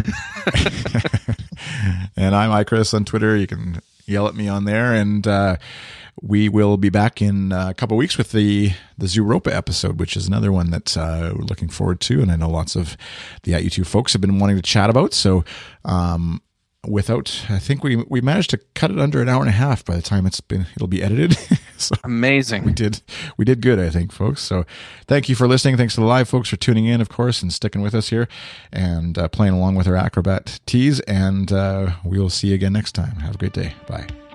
And I'm iChris on Twitter. You can yell at me on there. And uh, we will be back in a couple of weeks with the, the Zooropa episode, which is another one that uh, we're looking forward to. And I know lots of the At You Two folks have been wanting to chat about. So um, without, I think we we managed to cut it under an hour and a half by the time it's been, it'll be edited. So Amazing. we did we did good, I think, folks. So thank you for listening. Thanks to the live folks for tuning in, of course, and sticking with us here and uh, playing along with our Acrobat teas. And uh, we'll see you again next time. Have a great day. Bye.